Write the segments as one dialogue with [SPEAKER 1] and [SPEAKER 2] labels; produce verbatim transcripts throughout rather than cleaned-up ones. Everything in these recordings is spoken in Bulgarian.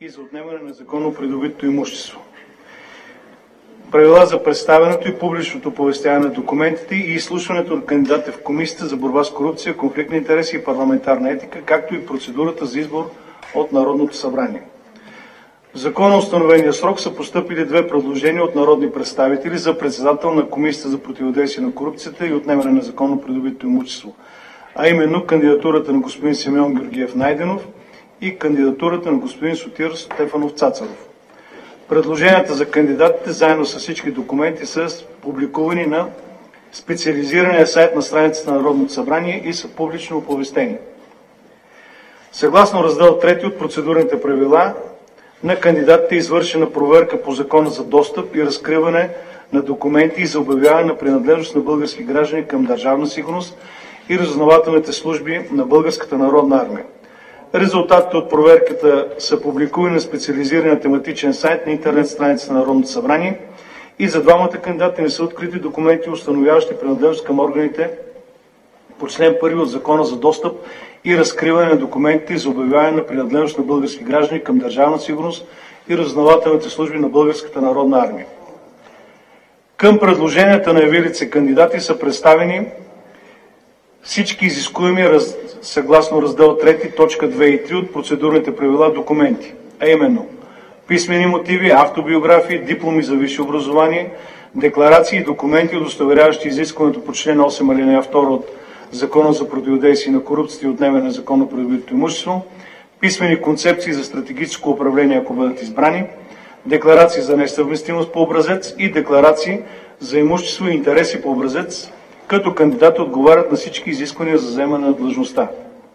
[SPEAKER 1] и за отнемане на законно придобитото имущество. Правила за представянето и публичното оповестяване на документите и изслушването на кандидатите в Комисията за борба с корупция, конфликт на интереси и парламентарна етика, както и процедурата за избор от Народното събрание. В законоустановения срок са постъпили две предложения от народни представители за председател на Комисията за противодействие на корупцията и отнемане на законно придобитото имущество, а именно кандидатурата на господин Симеон Георгиев Найденов и кандидатурата на господин Сотир Стефанов Цацаров. Предложенията за кандидатите заедно с всички документи са публикувани на специализирания сайт на страницата на Народното събрание и са публично оповестени. Съгласно раздел трети от процедурните правила, на кандидатите е извършена проверка по Закона за достъп и разкриване на документи и за обявяване на принадлежност на български граждани към Държавна сигурност и разузнавателните служби на Българската народна армия. Резултатите от проверката са публикувани на специализирания тематичен сайт на интернет страницата на Народното събрание и за двамата кандидати не са открити документи, установяващи принадлежност към органите по член първи от Закона за достъп и разкриване на документите за обявяване на принадлежност на български граждани към Държавна сигурност и разузнавателните служби на Българската народна армия. Към предложенията на явилите се кандидати са представени всички изискуеми раз... съгласно раздел трети, точка две и три от процедурните правила документи, а именно писмени мотиви, автобиографии, дипломи за висше образование, декларации и документи, удостоверяващи изискването по член осем алинея втора от Закона за противодействие на корупцията и отнемане на законно придобитото имущество, писмени концепции за стратегическо управление, ако бъдат избрани, декларации за несъвместимост по образец и декларации за имущество и интереси по образец, като кандидати отговарят на всички изисквания за заемане на длъжността.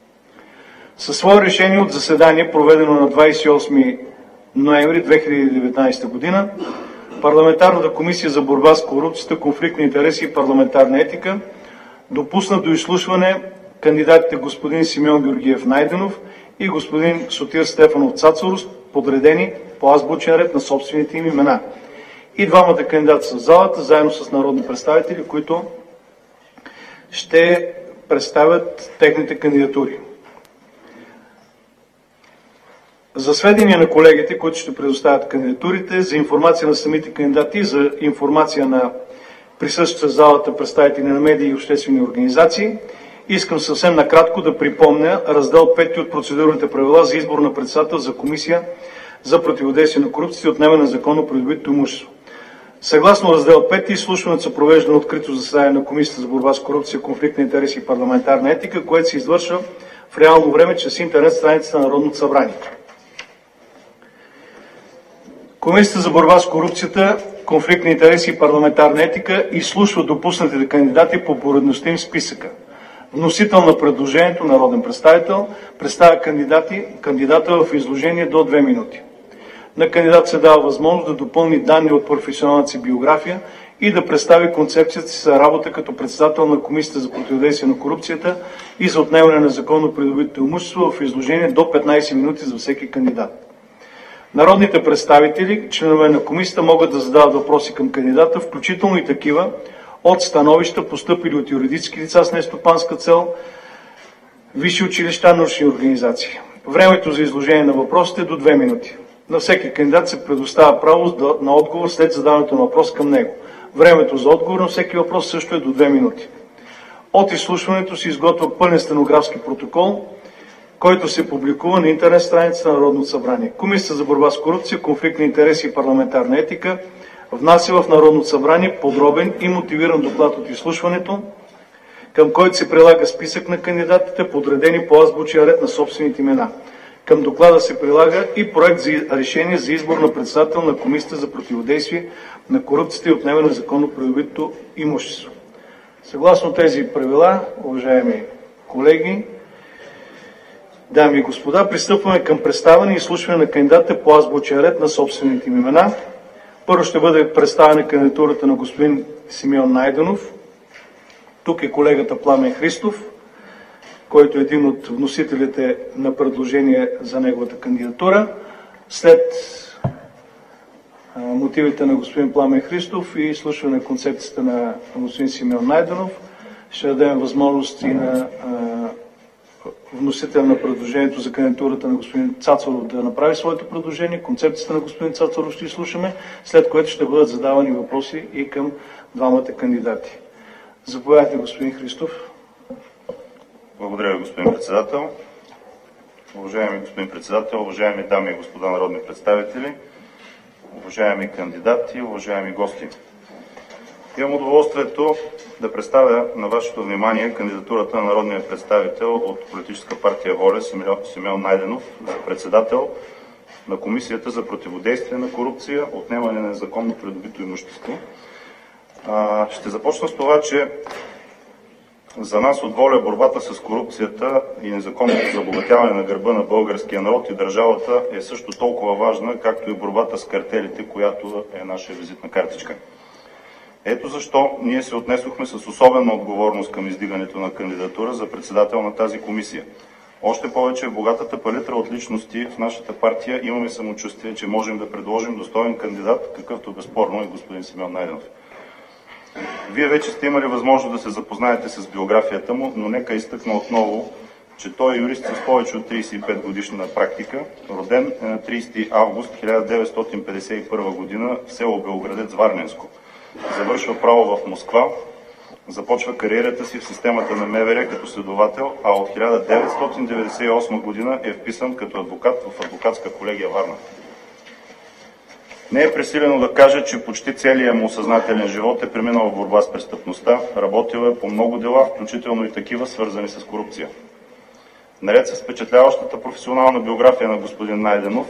[SPEAKER 1] Със свое решение от заседание, проведено на двадесет и осми ноември две хиляди и деветнадесета година, Парламентарната комисия за борба с корупцията, конфликт на интереси и парламентарна етика допусна до изслушване кандидатите господин Симеон Георгиев Найденов и господин Сотир Стефанов Цацаров, подредени по азбучен ред на собствените им имена. И двамата кандидати са в залата, заедно с народни представители, които ще представят техните кандидатури. За сведение на колегите, които ще предоставят кандидатурите, за информация на самите кандидати, за информация на присъстващите в залата представители на медии и обществени организации, искам съвсем накратко да припомня раздел пети от процедурните правила за избор на председател за Комисия за противодействие на корупцията и отнемане на законно придобитото имущество. Съгласно раздел пети, изслушването се провежда на открито заседание на Комисията за борба с корупция, конфликт на интереси и парламентарна етика, което се извършва в реално време чрез интернет страницата на Народното събрание. Комисията за борба с корупцията, конфликт на интереси и парламентарна етика изслушва допуснатите кандидати по поредността им в списъка. Вносител на предложението, народен представител, представя кандидати, кандидата в изложение до две минути. На кандидат се дава възможност да допълни данни от професионалната си биография и да представи концепцията си за работа като председател на Комисията за противодействие на корупцията и за отнемане на законно придобитото имущество в изложение до петнадесет минути за всеки кандидат. Народните представители, членове на комисията, могат да задават въпроси към кандидата, включително и такива от становища, постъпили от юридически лица с нестопанска цел, висши училища, научни организации. Времето за изложение на въпросите е до две минути. На всеки кандидат се предоставя право на отговор след задаването на въпрос към него. Времето за отговор на всеки въпрос също е до две минути. От изслушването се изготвя пълен стенографски протокол, който се публикува на интернет страницата на Народното събрание. Комисията за борба с корупция, конфликт на интереси и парламентарна етика внася в Народното събрание подробен и мотивиран доклад от изслушването, към който се прилага списък на кандидатите, подредени по азбучен ред на собствените имена. Към доклада се прилага и проект за решение за избор на председател на Комисията за противодействие на корупцията и отнемане на законно придобитото имущество. Съгласно тези правила, уважаеми колеги, дами и господа, пристъпваме към представяне и изслушване на кандидатите по азбучен ред на собствените им имена. Първо ще бъде представена кандидатурата на господин Симеон Найденов. Тук е колегата Пламен Христов, който е един от вносителите на предложение за неговата кандидатура. След а, мотивите на господин Пламен Христов и изслушване на концепцията на господин Симеон Найденов, ще дадем възможности на а, вносител на предложението за кандидатурата на господин Цацаров да направи своето предложение. Концепцията на господин Цацаров ще изслушаме, след което ще бъдат задавани въпроси и към двамата кандидати. Заповядайте, господин Христов.
[SPEAKER 2] Благодаря ви, господин председател. Уважаеми господин председател, уважаеми дами и господа народни представители, уважаеми кандидати, уважаеми гости. Имам удоволствието да представя на вашето внимание кандидатурата на народния представител от политическа партия ВОЛЯ Симеон Найденов за председател на Комисията за противодействие на корупция, отнемане на незаконно придобито имущество. Ще започна с това, че за нас от ВОЛЯ борбата с корупцията и незаконното забогатяване на гърба на българския народ и държавата е също толкова важна, както и борбата с картелите, която е наша визитна картичка. Ето защо ние се отнесохме с особена отговорност към издигането на кандидатура за председател на тази комисия. Още повече в богатата палитра от личности в нашата партия имаме самочувствие, че можем да предложим достоен кандидат, какъвто безспорно е господин Симеон Найденов. Вие вече сте имали възможност да се запознаете с биографията му, но нека изтъкна отново, че той е юрист с повече от тридесет и пет годишна практика. Роден е на тридесети август хиляда деветстотин петдесет и първа година в село Белоградец, Варненско. Завършва право в Москва, започва кариерата си в системата на МВР като следовател, а от хиляда деветстотин деветдесет и осма година е вписан като адвокат в адвокатска колегия Варна. Не е пресилено да кажа, че почти целият му съзнателен живот е преминал в борба с престъпността, работил е по много дела, включително и такива, свързани с корупция. Наред с впечатляващата професионална биография на господин Найденов,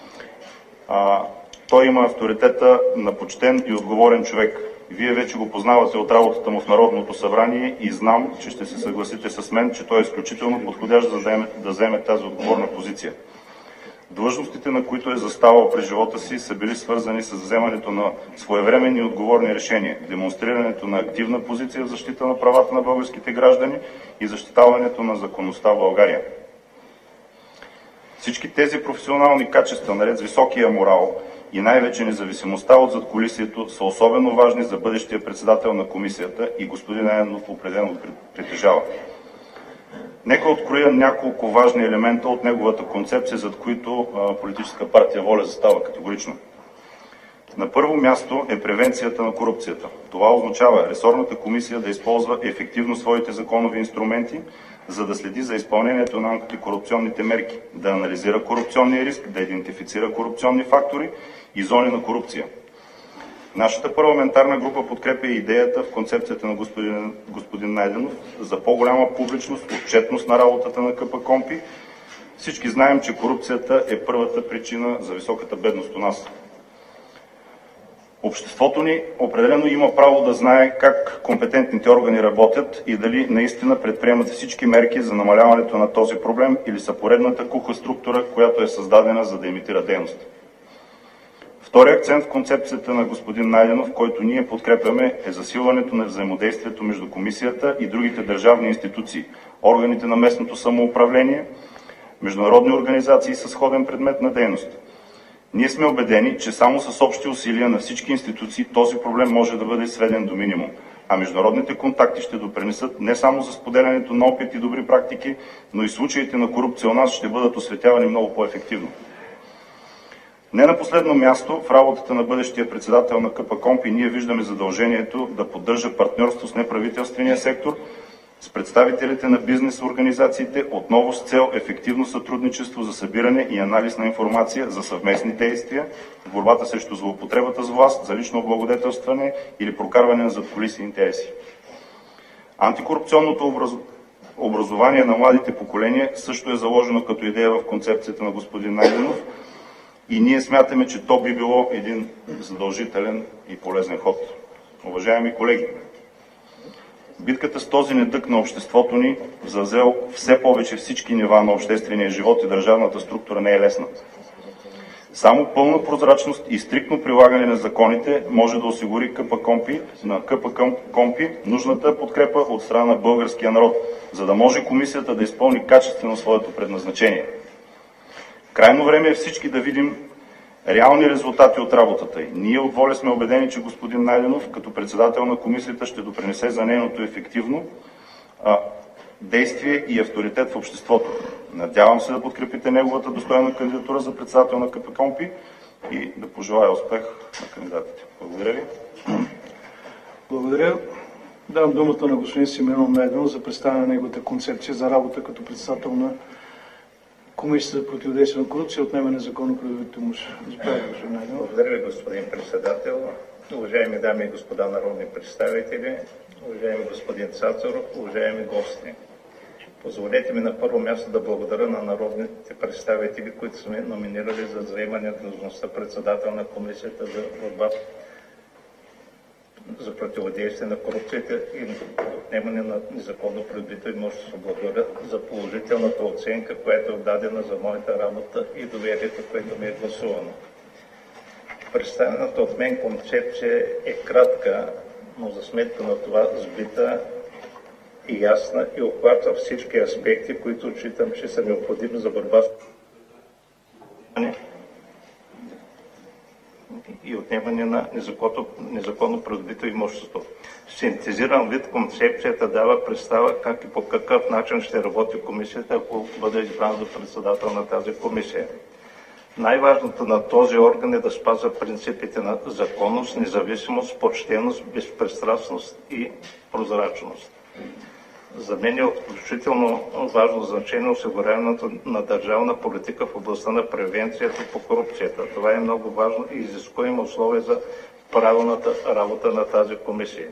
[SPEAKER 2] а, той има авторитета на почтен и отговорен човек. Вие вече го познавате от работата му в Народното събрание и знам, че ще се съгласите с мен, че той е изключително подходящ да вземе, да вземе тази отговорна позиция. Длъжностите, на които е заставал през живота си, са били свързани с вземането на своевременни и отговорни решения, демонстрирането на активна позиция в защита на правата на българските граждани и защитаването на законността в България. Всички тези професионални качества, наред с високия морал и най-вече независимостта от задкулисието, са особено важни за бъдещия председател на комисията и господин Найденов определено притежава. Нека откроя няколко важни елемента от неговата концепция, зад които а, политическа партия ВОЛЯ застава категорично. На първо място е превенцията на корупцията. Това означава ресорната комисия да използва ефективно своите законови инструменти, за да следи за изпълнението на антикорупционните мерки, да анализира корупционния риск, да идентифицира корупционни фактори и зони на корупция. Нашата парламентарна група подкрепя идеята в концепцията на господин, господин Найденов за по-голяма публичност, отчетност на работата на КПКОНПИ. Всички знаем, че корупцията е първата причина за високата бедност у нас. Обществото ни определено има право да знае как компетентните органи работят и дали наистина предприемат всички мерки за намаляването на този проблем или са поредната куха структура, която е създадена за да имитира дейност. Вторият акцент в концепцията на господин Найденов, който ние подкрепяме, е засилването на взаимодействието между комисията и другите държавни институции, органите на местното самоуправление, международни организации с сходен предмет на дейност. Ние сме убедени, че само с общи усилия на всички институции този проблем може да бъде сведен до минимум, а международните контакти ще допринесат не само за споделянето на опит и добри практики, но и случаите на корупция у нас ще бъдат осветявани много по-ефективно. Не на последно място, в работата на бъдещия председател на КПКОНПИ ние виждаме задължението да поддържа партньорство с неправителствения сектор, с представителите на бизнес организациите, отново с цел ефективно сътрудничество за събиране и анализ на информация за съвместни действия в борбата срещу злоупотребата с власт, за лично облагодетелстване или прокарване на задкулисни интереси. Антикорупционното образ... образование на младите поколения също е заложено като идея в концепцията на господин Найденов и ние смятаме, че то би било един задължителен и полезен ход. Уважаеми колеги, битката с този недъг на обществото ни, завзел все повече всички нива на обществения живот и държавната структура, не е лесна. Само пълна прозрачност и стриктно прилагане на законите може да осигури КПКОНПИ, на КПКОНПИ нужната подкрепа от страна на българския народ, за да може комисията да изпълни качествено своето предназначение. Крайно време е всички да видим реални резултати от работата й. Ние от ВОЛЯ сме убедени, че господин Найденов като председател на комисията ще допринесе за нейното ефективно, а, действие и авторитет в обществото. Надявам се да подкрепите неговата достойна кандидатура за председател на КПКОНПИ и да пожелая успех на кандидатите. Благодаря ви.
[SPEAKER 1] Благодаря. Давам думата на господин Симеон Найденов за представяне на неговата концепция за работа като председател на Комисията за противодействие на корупция и отнемане на незаконно придобитото имущество. Заповядайте, господин Найденов.
[SPEAKER 3] Благодаря ви, господин председател. Уважаеми дами и господа народни представители, уважаеми господин Цацаров, уважаеми гости. Позволете ми на първо място да благодаря на народните представители, които сме номинирали за заемане на длъжността председател на Комисията за борба за противодействие на корупцията и отнемане на незаконно придобито имущество. Благодаря за положителната оценка, която е дадена за моята работа и доверието, което ми е гласувано. Представената от мен концепция е кратка, но за сметка на това сбита и ясна и обхваща всички аспекти, които считам, че са необходими за борба с и отнемане на незаконно, незаконно придобито имущество. Синтезиран вид концепцията дава представа как и по какъв начин ще работи комисията, ако бъде избран за председател на тази комисия. Най-важното на този орган е да спазва принципите на законност, независимост, почтеност, безпристрастност и прозрачност. За мен е от изключително важно значение осигуряването на държавна политика в областта на превенцията по корупцията. Това е много важно и изискуемо условие за правилната работа на тази комисия.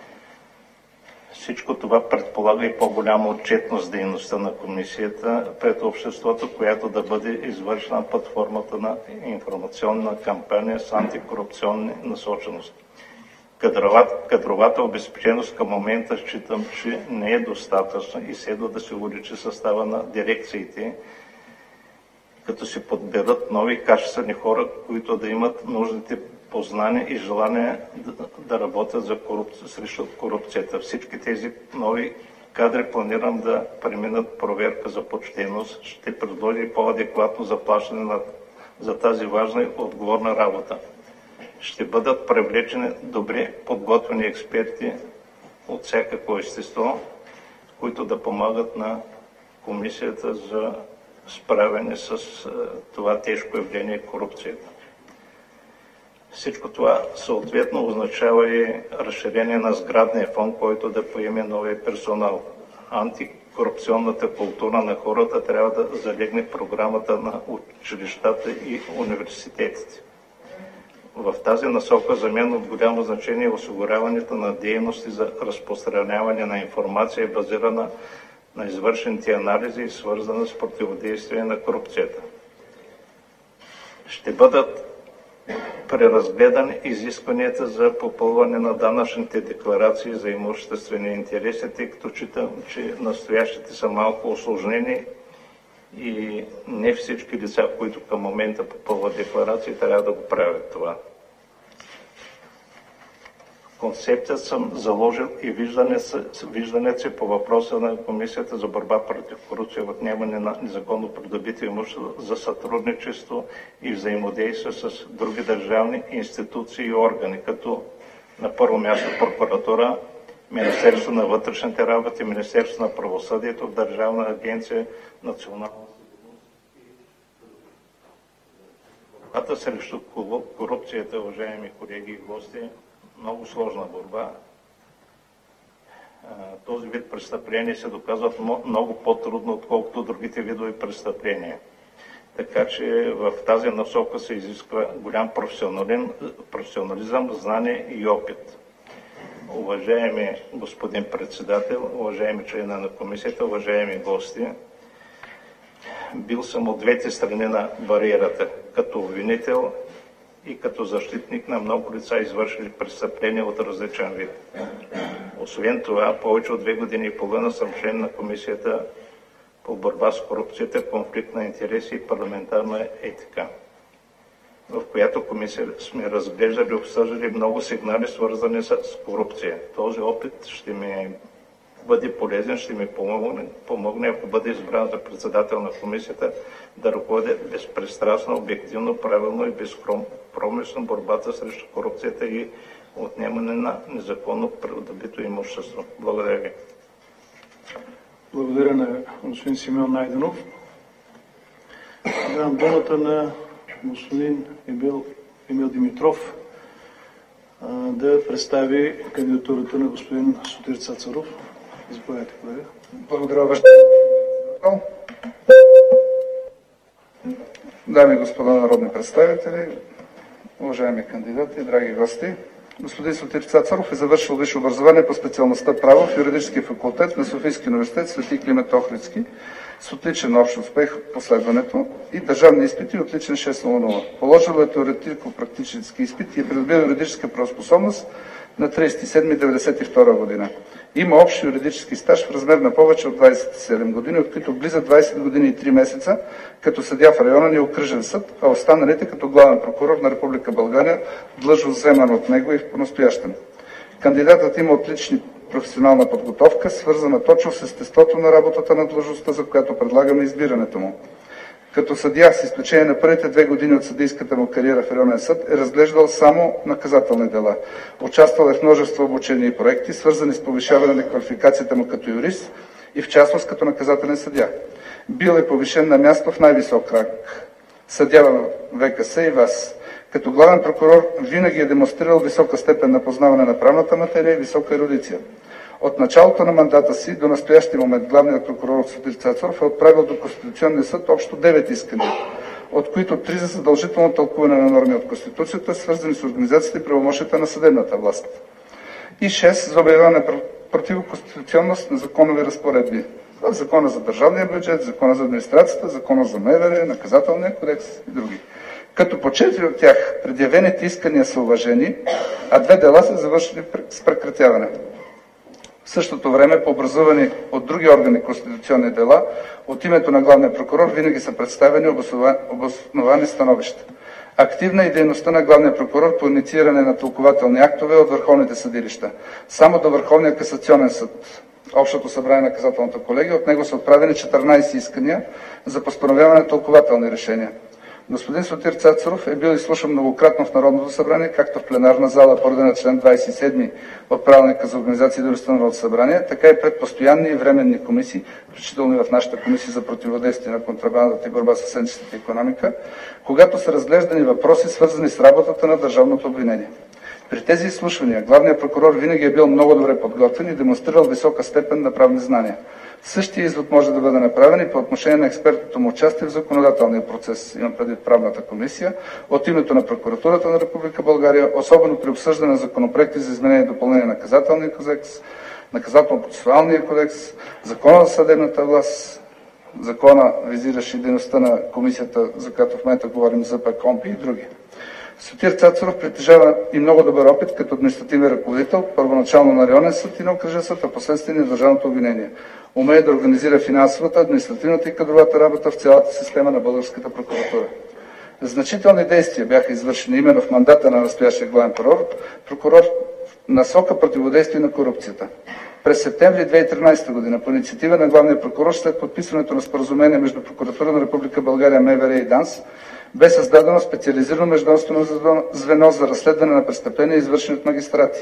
[SPEAKER 3] Всичко това предполага и по-голяма отчетност дейността на комисията пред обществото, която да бъде извършена под формата на информационна кампания с антикорупционни насочености. Кадровата, кадровата обезпеченост към момента считам, че не е достатъчна и следва да се увеличи състава на дирекциите, като се подберат нови качествени хора, които да имат нужните познания и желание да, да работят за корупция, срещу корупцията. Всички тези нови кадри планирам да преминат проверка за почтеност. Ще предложи по-адекватно заплащане на, за тази важна и отговорна работа. Ще бъдат привлечени добре подготвени експерти от всякакво естество, които да помагат на комисията за справяне с това тежко явление корупцията. Всичко това съответно означава и разширение на сградния фонд, който да поеме новия персонал. Антикорупционната култура на хората трябва да залегне в програмата на училищата и университетите. В тази насока за мен от голямо значение е осигуряването на дейности за разпространяване на информация, базирана на извършените анализи и свързана с противодействие на корупцията. Ще бъдат преразгледани изискванията за попълване на данъчните декларации за имуществени интереси, тъй като читам, че настоящите са малко усложнени и не всички лица, които към момента попълват декларации, трябва да го правят това. Концепцията съм заложил и виждането си по въпроса на Комисията за борба против корупция и отнемане на незаконно придобито имущество за сътрудничество и взаимодействие с други държавни институции и органи, като на първо място прокуратура, Министерство на вътрешните работи, Министерство на правосъдието, Държавна агенция Национална борбата срещу корупцията, уважаеми колеги и гости, много сложна борба. Този вид престъпления се доказват много по-трудно, отколкото другите видове престъпления. Така че в тази насока се изисква голям професионализъм, знание и опит. Уважаеми господин председател, уважаеми члена на комисията, уважаеми гости, бил съм от двете страни на бариерата, като обвинител и като защитник на много лица, извършили престъпления от различен вид. Освен това, повече от две години и половина съм член на Комисията по борба с корупцията, конфликт на интереси и парламентарна етика, в която комисия сме разглеждали и обсъждали много сигнали, свързани с корупция. Този опит ще ми бъде полезен, ще ми помогне, помогне, ако бъде избран за председател на комисията, да ръководя безпристрастно, обективно, правилно и безкомпромисно борбата срещу корупцията и отнемане на незаконно придобито имущество. Благодаря ви.
[SPEAKER 1] Благодаря на господин Симеон Найденов. Давам думата на господин Емил, Емил Димитров да представи кандидатурата на господин Сотир Цацаров. Заповядайте, колега.
[SPEAKER 4] Благодаря, уважаеми. Дами и господа народни представители, уважаеми кандидати, драги гости, господин Сотир Цацаров е завършил висше образование по специалността право в юридически факултет на Софийския университет Свети Климент Охридски с отличен общ успех в последването и държавни изпити отличен шест нула нула. Положил е теоретико-практически изпит и е придобил юридическа правоспособност на тридесети юли хиляда деветстотин деветдесет и втора година. Има общ юридически стаж в размер на повече от двадесет и седем години, от които близо двадесет години и три месеца като съдия в районен и окръжен съд, а останалите като главен прокурор на Република България, длъжност вземана от него и в понастоящем. Кандидатът има отлични професионална подготовка, свързана точно с естеството на работата на длъжността, за която предлагаме избирането му. Като съдия, с изключение на първите две години от съдийската му кариера в районен съд, е разглеждал само наказателни дела. Участвал е в множество обучения и проекти, свързани с повишаване на квалификацията му като юрист и в частност като наказателен съдия. Бил е повишен на място в най-висок ранг съдия в В К С и В А С. Като главен прокурор винаги е демонстрирал висока степен на познаване на правната материя и висока ерудиция. От началото на мандата си до настоящия момент главният прокурор Сотир Цацаров е отправил до Конституционния съд общо девет искания, от които три за задължително тълкуване на норми от Конституцията, свързани с организацията и правомощията на съдебната власт, и шест за обявяване противоконституционност на законови разпоредби в Закона за държавния бюджет, Закона за администрацията, Закона за М В Р, Наказателния кодекс и други. Като по четири от тях предявените искания са уважени, а две дела са завършили с прекратяване. В същото време, по образувани от други органи конституционни дела, от името на главния прокурор винаги са представени обосновани становища. Активна е дейността на главния прокурор по иницииране на тълкувателни актове от върховните съдилища. Само до Върховния касационен съд, Общото събрание на наказателната колегия, от него са отправени четиринадесет искания за постановяване на тълкувателни решения. Господин Сотир Цацаров е бил изслушан многократно в Народното събрание, както в пленарна зала по реда на член двадесет и седми от Правилника за организация и дейността на Народното събрание, така и пред постоянни и временни комисии, включително и в нашата комисия за противодействие на контрабандата и борба с сенчестата икономика, когато са разглеждани въпроси, свързани с работата на държавното обвинение. При тези изслушвания главният прокурор винаги е бил много добре подготвен и демонстрирал висока степен на правни знания. Същия извод може да бъде направен и по отношение на експертното му участие в законодателния процес, имам предвид правната комисия, от името на Прокуратурата на Република България, особено при обсъждане на законопроекти за изменение и допълнение на Наказателния кодекс, Наказателно-процесуалния кодекс, Закона за съдебната власт, Закона, визиращ дейността на комисията, за която в момента говорим, за ПКОМПИ и други. Сотир Цацаров притежава и много добър опит като административен ръководител, първоначално на районен съд и на окръжен съд, а последствие на държавното обвинение. Умее да организира финансовата, административната и кадровата работа в цялата система на българската прокуратура. Значителни действия бяха извършени именно в мандата на настоящия главен прокурор, прокурор в насока противодействие на корупцията. През септември две хиляди и тринадесета година по инициатива на главния прокурор, след подписването на споразумение между Прокуратура на Република България, М В Р и ДАНС, бе създадено специализирано международно звено за разследване на престъпления, извършени от магистрати.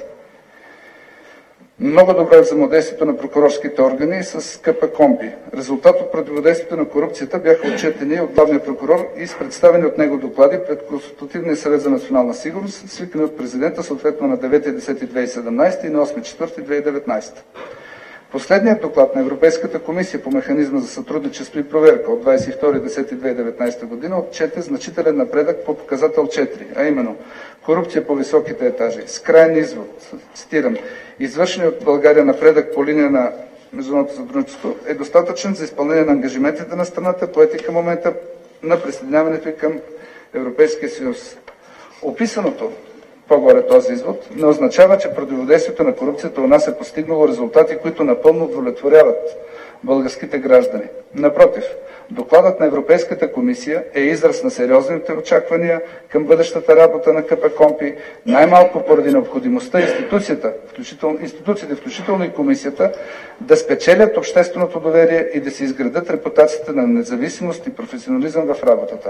[SPEAKER 4] Много добре е взаимодействието на прокурорските органи с КПКОМПИ. Резултат от противодействието на корупцията бяха отчетени от главния прокурор и с представени от него доклади пред Консултативния съвет за национална сигурност, свикани от президента съответно на девети октомври две хиляди и седемнадесета и на осми април две хиляди и деветнадесета. Последният доклад на Европейската комисия по механизма за сътрудничество и проверка от двадесет и втори октомври две хиляди и деветнадесета година отчете значителен напредък по показател четири, а именно корупция по високите етажи. С крайен извод, цитирам, извършени от България напредък по линия на международното сътрудничество е достатъчен за изпълнение на ангажиментите на страната, поети към момента на присъединяването и към Европейския съюз. Описаното по-горе този извод не означава, че противодействието на корупцията у нас е постигнало резултати, които напълно удовлетворяват българските граждани. Напротив, докладът на Европейската комисия е израз на сериозните очаквания към бъдещата работа на КПКОМПИ, най-малко поради необходимостта институцията, включително, институциите, включително и комисията, да спечелят общественото доверие и да се изградат репутацията на независимост и професионализъм в работата.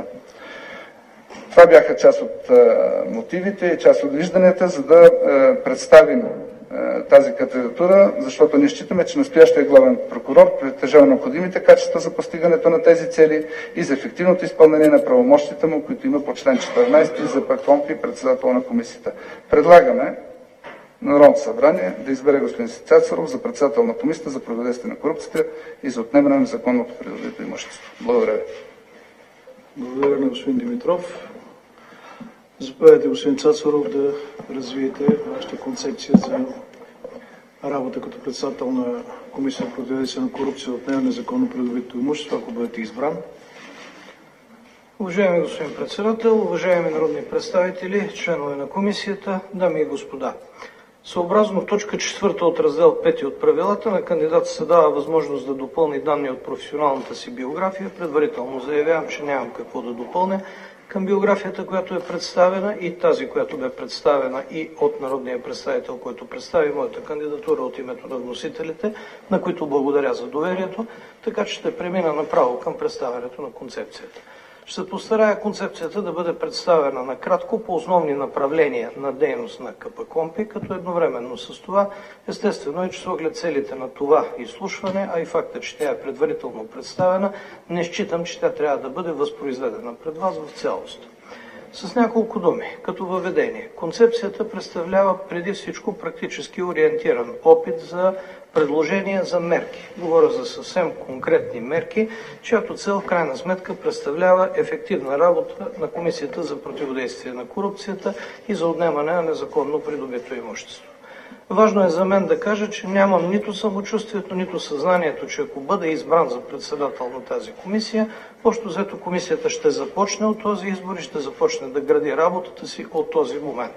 [SPEAKER 4] Това бяха част от а, мотивите и част от вижданията, за да а, представим тази кандидатура, защото не считаме, че настоящия главен прокурор притежава необходимите качества за постигането на тези цели и за ефективното изпълнение на правомощите му, които има по член четиринайсети за ПКОНПИ, председател на комисията. Предлагаме Народното събрание да избере господин Цацаров за председател на комисията за противодействие на корупцията и за отнемане на незаконното придобито имущество. Благодаря ви.
[SPEAKER 1] Благодаря на господин Димитров. Заповядайте, господин Цацаров, да развиете вашата концепция за работа като председател на Комисията по противодействие на корупция и отнемане на незаконно придобито имущество, ако бъдете избран.
[SPEAKER 5] Уважаеми господин председател, уважаеми народни представители, членове на комисията, дами и господа. Съобразно точка четвърта от раздел пети от правилата, на кандидата се дава възможност да допълни данни от професионалната си биография. Предварително заявявам, че нямам какво да допълня към биографията, която е представена, и тази, която бе представена и от народния представител, който представи моята кандидатура от името на вносителите, на които благодаря за доверието, така че ще премина направо към представянето на концепцията. Ще се постарая концепцията да бъде представена накратко по основни направления на дейност на КПКОНПИ, като едновременно с това, естествено е, че с оглед целите на това изслушване, а и факта, че тя е предварително представена, не считам, че тя трябва да бъде възпроизведена пред вас в цялост. С няколко думи, като въведение, концепцията представлява преди всичко практически ориентиран опит за предложения за мерки. Говоря за съвсем конкретни мерки, чиято цел в крайна сметка представлява ефективна работа на Комисията за противодействие на корупцията и за отнемане на незаконно придобито имущество. Важно е за мен да кажа, че нямам нито самочувствието, нито съзнанието, че ако бъда избран за председател на тази комисия, общо взето комисията ще започне от този избор и ще започне да гради работата си от този момент.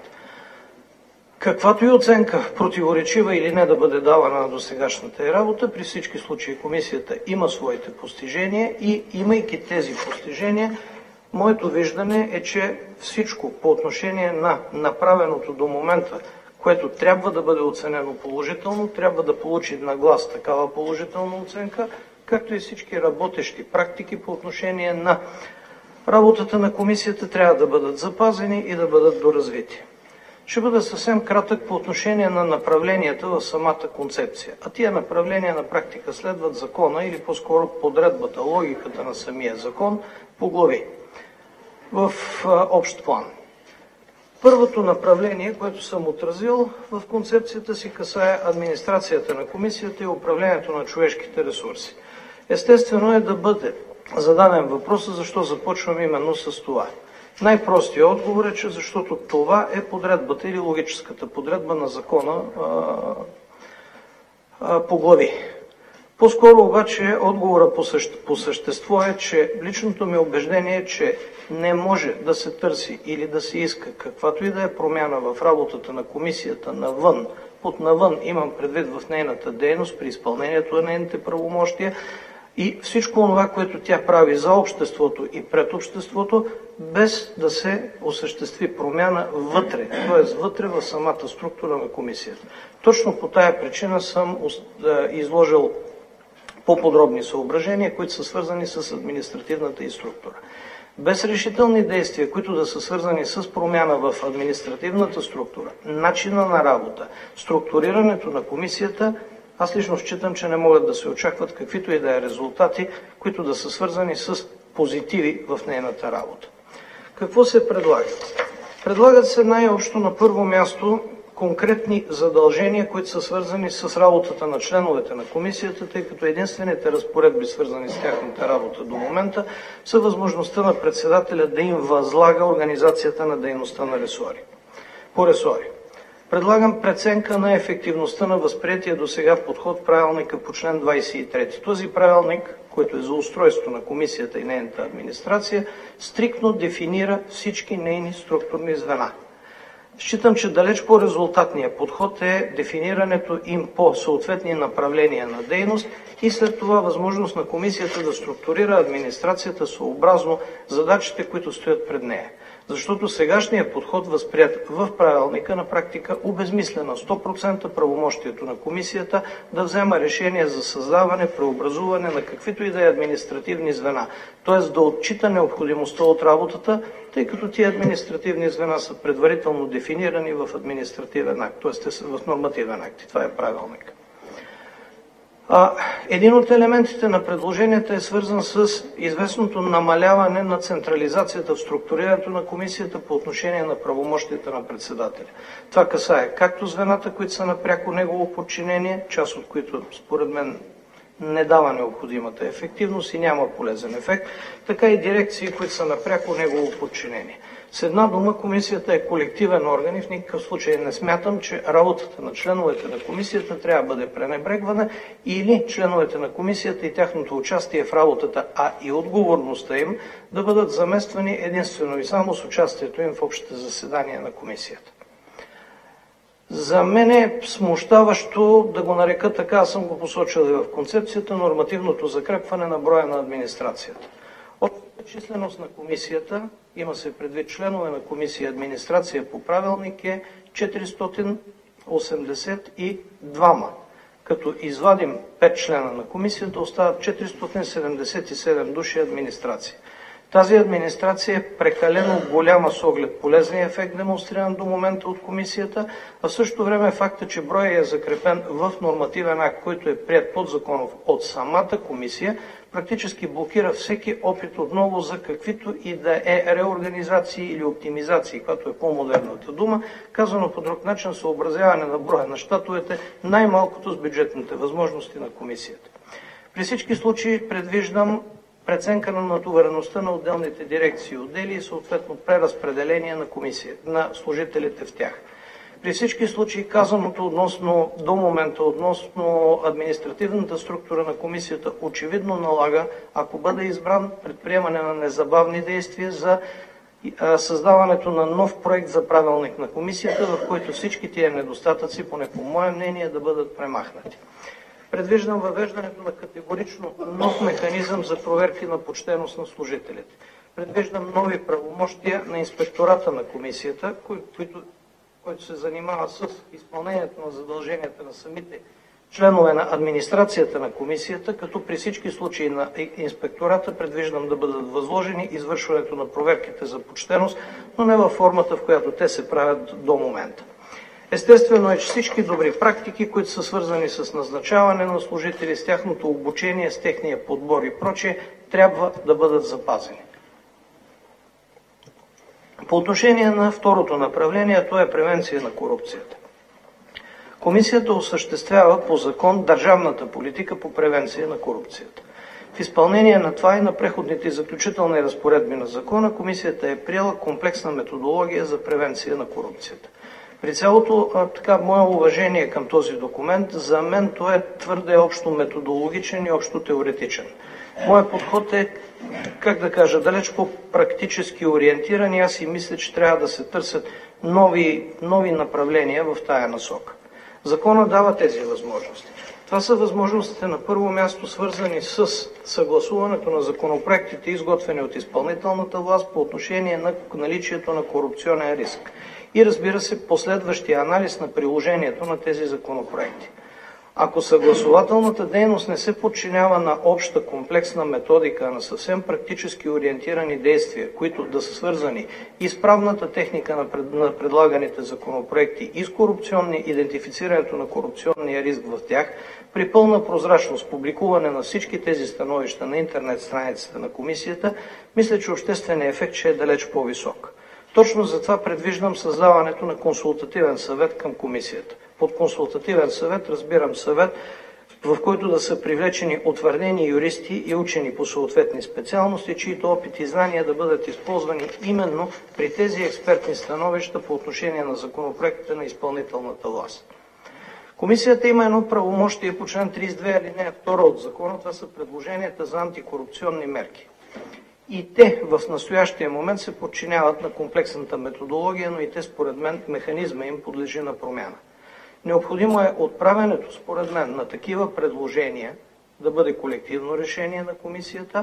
[SPEAKER 5] Каквато и оценка, противоречива или не, да бъде давана на досегашната й работа, при всички случаи комисията има своите постижения и, имайки тези постижения, моето виждане е, че всичко по отношение на направеното до момента, което трябва да бъде оценено положително, трябва да получи на глас такава положителна оценка, както и всички работещи практики по отношение на работата на комисията трябва да бъдат запазени и да бъдат доразвити. Ще бъда съвсем кратък по отношение на направленията в самата концепция. А тия направления на практика следват закона или по-скоро подредбата, логиката на самия закон по глави в а, общ план. Първото направление, което съм отразил в концепцията си, касае администрацията на комисията и управлението на човешките ресурси. Естествено е да бъде зададен въпросът защо започвам именно с това. Най-простият отговор е, че защото това е подредбата или логическата подредба на закона а, а, по глави. По-скоро обаче отговора по, съще, по същество е, че личното ми убеждение е, че не може да се търси или да се иска каквато и да е промяна в работата на комисията навън. Под навън имам предвид в нейната дейност, при изпълнението на нейните правомощия и всичко това, което тя прави за обществото и пред обществото, без да се осъществи промяна вътре, т.е. вътре в самата структура на комисията. Точно по тая причина съм изложил по-подробни съображения, които са свързани с административната й структура. Без решителни действия, които да са свързани с промяна в административната структура, начина на работа, структурирането на комисията, аз лично считам, че не могат да се очакват каквито и да е резултати, които да са свързани с позитиви в нейната работа. Какво се предлага? Предлагат се най-общо на първо място конкретни задължения, които са свързани с работата на членовете на комисията, тъй като единствените разпоредби, свързани с тяхната работа до момента, са възможността на председателя да им възлага организацията на дейността на ресори. По ресори. Предлагам преценка на ефективността на възприятия до сега подход в правилника по член двадесет и трети. Този правилник, който е за устройство на комисията и нейната администрация, стриктно дефинира всички нейни структурни звена. Считам, че далеч по-резултатният подход е дефинирането им по съответни направления на дейност и след това възможност на комисията да структурира администрацията съобразно задачите, които стоят пред нея. Защото сегашният подход, възприят в правилника, на практика обезмисля на сто процента правомощието на комисията да взема решение за създаване, преобразуване на каквито и да е административни звена, т.е. да отчита необходимостта от работата, тъй като тия административни звена са предварително дефинирани в административен акт, т.е. в нормативен акт. И това е правилник. А, един от елементите на предложенията е свързан с известното намаляване на централизацията в структурирането на комисията по отношение на правомощията на председателя. Това касае както звената, които са на пряко негово подчинение, част от които според мен не дава необходимата ефективност и няма полезен ефект, така и дирекции, които са на пряко негово подчинение. С една дума, комисията е колективен орган и в никакъв случай не смятам, че работата на членовете на комисията трябва да бъде пренебрегвана или членовете на комисията и тяхното участие в работата, а и отговорността им да бъдат замествани единствено и само с участието им в общите заседания на комисията. За мен е смущаващо, да го нарека така, аз съм го посочил и в концепцията, нормативното закрепване на броя на администрацията. Общата численост на комисията, има се предвид членове на комисия и администрация по правилник, е четиристотин осемдесет и двама. Като извадим пет члена на комисията, остават четиристотин седемдесет и седем души администрация. Тази администрация е прекалено голяма с оглед полезния ефект, демонстриран до момента от комисията, а в същото време факта, че броя е закрепен в нормативен акт, който е прият подзаконов от самата комисия, практически блокира всеки опит отново за каквито и да е реорганизации или оптимизации, която е по-модерната дума, казано по друг начин, съобразяване на броя на щатовете, най-малкото с бюджетните възможности на комисията. При всички случаи предвиждам преценка на натовареността на отделните дирекции и отдели и съответно преразпределение на комисията, на служителите в тях. При всички случаи казаното относно, до момента относно административната структура на комисията очевидно налага, ако бъде избран, предприемане на незабавни действия за създаването на нов проект за правилник на комисията, в който всички тия недостатъци, поне по мое мнение, да бъдат премахнати. Предвиждам въвеждането на категорично нов механизъм за проверки на почтеност на служителите. Предвиждам нови правомощия на инспектората на комисията, който, който се занимава с изпълнението на задълженията на самите членове на администрацията на комисията, като при всички случаи на инспектората предвиждам да бъдат възложени извършването на проверките за почтеност, но не във формата, в която те се правят до момента. Естествено е, че всички добри практики, които са свързани с назначаване на служители, с тяхното обучение, с техния подбор и прочее, трябва да бъдат запазени. По отношение на второто направление, то е превенция на корупцията. Комисията осъществява по закон държавната политика по превенция на корупцията. В изпълнение на това и на преходните и заключителни разпоредби на закона, комисията е приела комплексна методология за превенция на корупцията. При цялото така мое уважение към този документ, за мен той е твърде общо методологичен и общо теоретичен. Моят подход е, как да кажа, далеч по-практически ориентиран и аз си мисля, че трябва да се търсят нови, нови направления в тая насока. Законът дава тези възможности. Това са възможностите на първо място свързани с съгласуването на законопроектите, изготвени от изпълнителната власт по отношение на наличието на корупционен риск. И разбира се, последващия анализ на приложението на тези законопроекти. Ако съгласувателната дейност не се подчинява на обща комплексна методика, а на съвсем практически ориентирани действия, които да са свързани и с правната техника на, пред, на предлаганите законопроекти и с корупционни, идентифицирането на корупционния риск в тях, при пълна прозрачност, публикуване на всички тези становища на интернет страницата на комисията, мисля, че общественият ефект ще е далеч по-висок. Точно затова предвиждам създаването на консултативен съвет към комисията. Под консултативен съвет разбирам съвет, в който да са привлечени утвърдени юристи и учени по съответни специалности, чието опит и знания да бъдат използвани именно при тези експертни становища по отношение на законопроектите на изпълнителната власт. Комисията има едно правомощие по член тридесет и две алинея втора от закона, това са предложенията за антикорупционни мерки. И те в настоящия момент се подчиняват на комплексната методология, но и те според мен механизма им подлежи на промяна. Необходимо е отправянето, според мен, на такива предложения да бъде колективно решение на комисията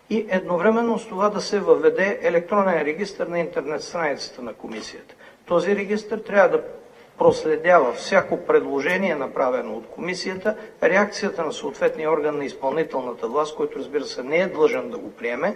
[SPEAKER 5] и едновременно с това да се въведе електронен регистър на интернет страницата на комисията. Този регистър трябва да проследява всяко предложение, направено от комисията, реакцията на съответния орган на изпълнителната власт, който разбира се не е длъжен да го приеме,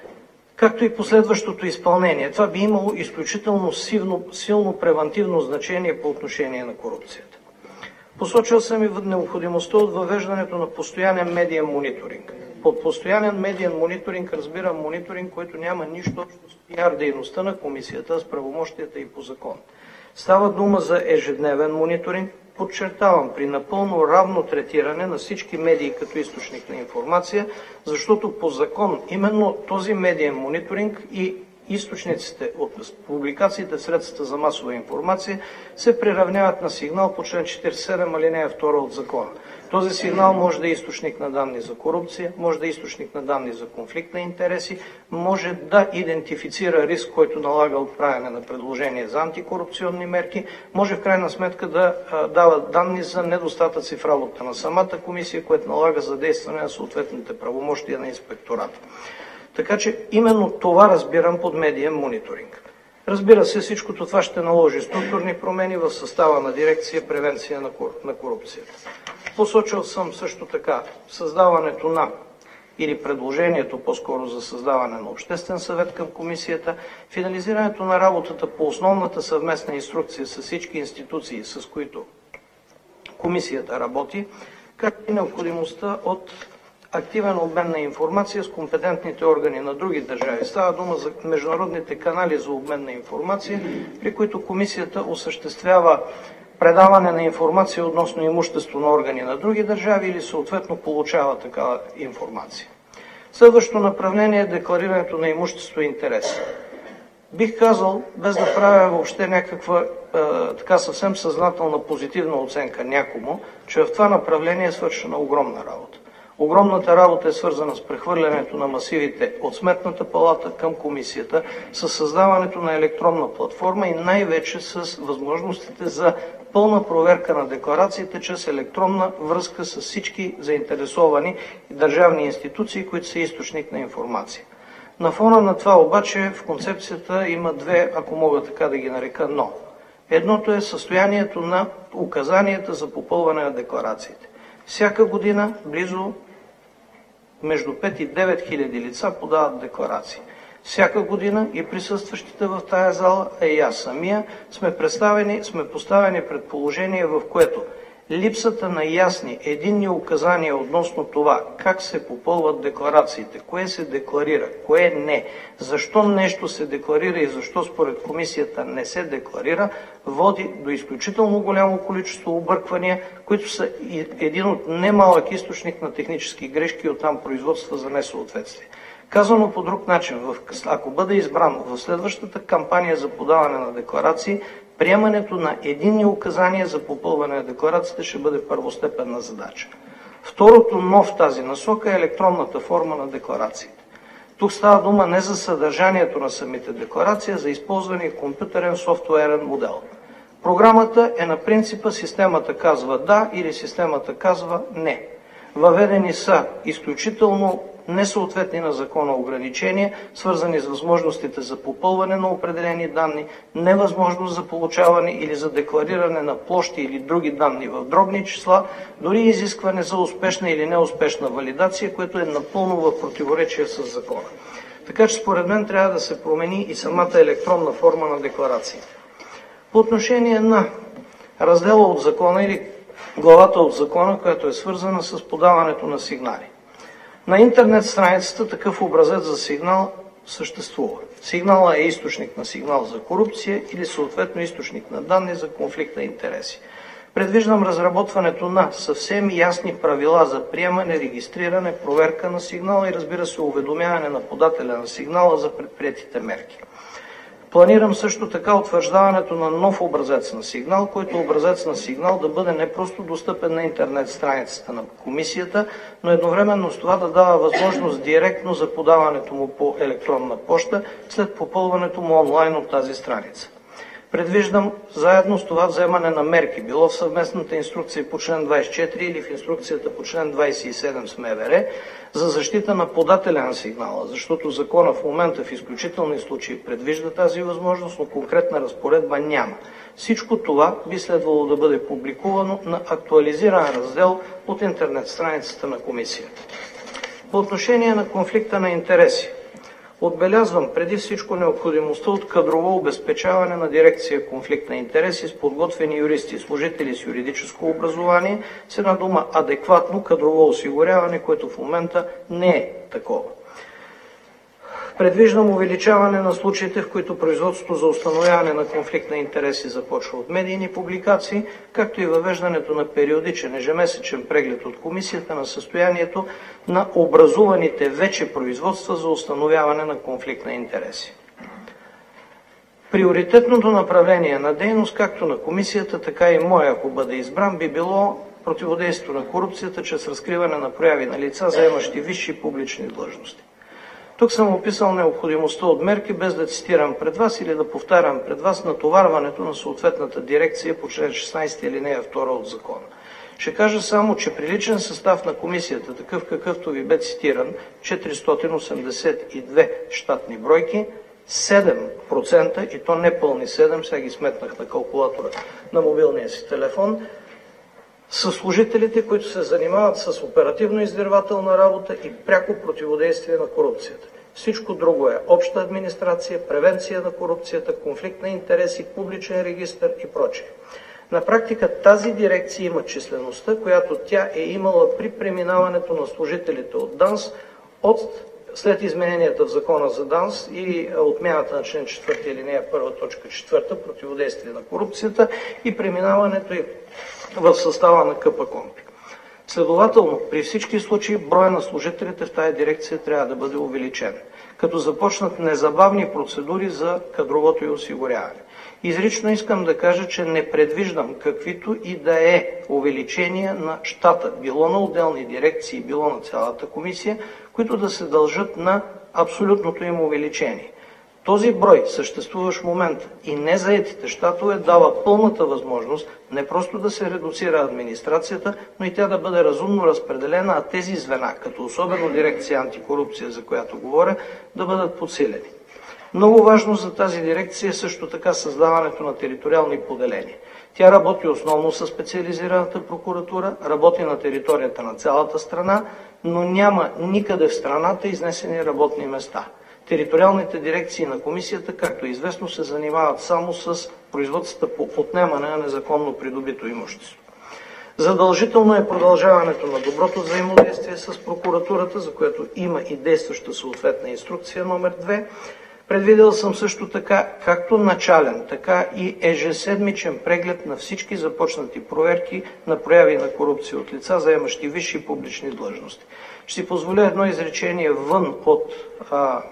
[SPEAKER 5] както и последващото изпълнение. Това би имало изключително силно, силно превантивно значение по отношение на корупцията. Посочил съм и необходимостта от въвеждането на постоянен медиен мониторинг. Под постоянен медиен мониторинг разбирам мониторинг, който няма нищо общо с пиар дейността на комисията, с правомощията и по закон. Става дума за ежедневен мониторинг, подчертавам, при напълно равно третиране на всички медии като източник на информация, защото по закон именно този медиен мониторинг и източниците от публикациите в средствата за масова информация се приравняват на сигнал по член четиридесет и седем алинея втора от закона. Този сигнал може да е източник на данни за корупция, може да е източник на данни за конфликт на интереси, може да идентифицира риск, който налага отправяне на предложения за антикорупционни мерки, може в крайна сметка да а, дава данни за недостатъци в работа на самата комисия, което налага задействане на съответните правомощия на инспектората. Така че именно това разбирам под медиен мониторинг. Разбира се, всичкото това ще наложи структурни промени в състава на дирекция превенция на корупцията. Посочил съм също така създаването на или предложението по-скоро за създаване на обществен съвет към комисията, финализирането на работата по основната съвместна инструкция с всички институции, с които комисията работи, както и необходимостта от активен обмен на информация с компетентните органи на други държави. Става дума за международните канали за обмен на информация, при които комисията осъществява предаване на информация относно имущество на органи на други държави или съответно получава такава информация. Следващото направление е декларирането на имущество и интереси. Бих казал, без да правя въобще някаква е, така съвсем съзнателна позитивна оценка някому, че в това направление е свършена огромна работа. Огромната работа е свързана с прехвърлянето на масивите от Сметната палата към комисията, с създаването на електронна платформа и най-вече с възможностите за пълна проверка на декларациите чрез електронна връзка с всички заинтересовани държавни институции, които са източник на информация. На фона на това обаче в концепцията има две, ако мога така да ги нарека, но. Едното е състоянието на указанията за попълване на декларациите. Всяка година близо между пет и девет хиляди лица подават декларации. Всяка година и присъстващите в тая зала, а и аз самия, сме, представени, сме поставени пред положение, в което липсата на ясни, единни указания относно това как се попълват декларациите, кое се декларира, кое не, защо нещо се декларира и защо според комисията не се декларира, води до изключително голямо количество обърквания, които са един от немалък източник на технически грешки и оттам производства за несъответствие. Казано по друг начин, ако бъде избран в следващата кампания за подаване на декларации, приемането на единни указания за попълване на декларацията ще бъде първостепенна задача. Второто но в тази насока е електронната форма на декларациите. Тук става дума не за съдържанието на самите декларации, а за използване и компютърен софтуерен модел. Програмата е на принципа системата казва да или системата казва не. Въведени са изключително несъответни на закона ограничения, свързани с възможностите за попълване на определени данни, невъзможност за получаване или за деклариране на площи или други данни в дробни числа, дори изискване за успешна или неуспешна валидация, което е напълно в противоречие с закона. Така че според мен трябва да се промени и самата електронна форма на декларация. По отношение на раздела от закона или главата от закона, която е свързана с подаването на сигнали. На интернет страницата такъв образец за сигнал съществува. Сигнала е източник на сигнал за корупция или съответно източник на данни за конфликт на интереси. Предвиждам разработването на съвсем ясни правила за приемане, регистриране, проверка на сигнала и разбира се уведомяване на подателя на сигнала за предприетите мерки. Планирам също така утвърждаването на нов образец на сигнал, който образец на сигнал да бъде не просто достъпен на интернет страницата на комисията, но едновременно с това да дава възможност директно за подаването му по електронна поща след попълването му онлайн от тази страница. Предвиждам заедно с това вземане на мерки, било в съвместната инструкция по член двадесет и четири или в инструкцията по член двадесет и седем с МВР за защита на подателя на сигнала, защото закона в момента в изключителни случаи предвижда тази възможност, но конкретна разпоредба няма. Всичко това би следвало да бъде публикувано на актуализиран раздел от интернет страницата на комисията. По отношение на конфликта на интереси, отбелязвам преди всичко необходимостта от кадрово обезпечаване на дирекция конфликт на интереси с подготвени юристи, служители с юридическо образование, с една дума адекватно кадрово осигуряване, което в момента не е такова. Предвиждам увеличаване на случаите, в които производството за установяване на конфликт на интереси започва от медийни публикации, както и въвеждането на периодичен ежемесечен преглед от комисията на състоянието на образуваните вече производства за установяване на конфликт на интереси. Приоритетното направление на дейност, както на комисията, така и моя, ако бъде избран, би било противодействието на корупцията чрез разкриване на прояви на лица, заемащи висши публични длъжности. Тук съм описал необходимостта от мерки, без да цитирам пред вас или да повтарям пред вас натоварването на съответната дирекция по член шестнадесети алинея втора от закона. Ще кажа само, че при личен състав на комисията, такъв какъвто ви бе цитиран, четиристотин осемдесет и две щатни бройки, седем процента, и то не пълни седем, сега ги сметнах на калкулатора на мобилния си телефон, са служителите, които се занимават с оперативно-издирвателна работа и пряко противодействие на корупцията. Всичко друго е обща администрация, превенция на корупцията, конфликт на интереси, публичен регистър и прочее. На практика тази дирекция има числеността, която тя е имала при преминаването на служителите от ДАНС от след измененията в закона за ДАНС и отмяната на член четвърти алинея първа точка четвърта противодействие на корупцията и преминаването и в състава на КПКОНПИ. Следователно, при всички случаи броя на служителите в тази дирекция трябва да бъде увеличен, като започнат незабавни процедури за кадровото й осигуряване. Изрично искам да кажа, че не предвиждам каквито и да е увеличения на щата, било на отделни дирекции, било на цялата комисия, които да се дължат на абсолютното им увеличение. Този брой, съществуващ в момента, и незаетите щатове дава пълната възможност не просто да се редуцира администрацията, но и тя да бъде разумно разпределена, а тези звена, като особено дирекция антикорупция, за която говоря, да бъдат подсилени. Много важно за тази дирекция е също така създаването на териториални поделения. Тя работи основно със специализираната прокуратура, работи на територията на цялата страна, но няма никъде в страната изнесени работни места. Териториалните дирекции на комисията, както е известно, се занимават само с производствата по отнемане на незаконно придобито имущество. Задължително е продължаването на доброто взаимодействие с прокуратурата, за което има и действаща съответна инструкция номер две. Предвидел съм също така както начален, така и ежеседмичен преглед на всички започнати проверки на прояви на корупция от лица, заемащи висши публични длъжности. Ще си позволя едно изречение вън от, а,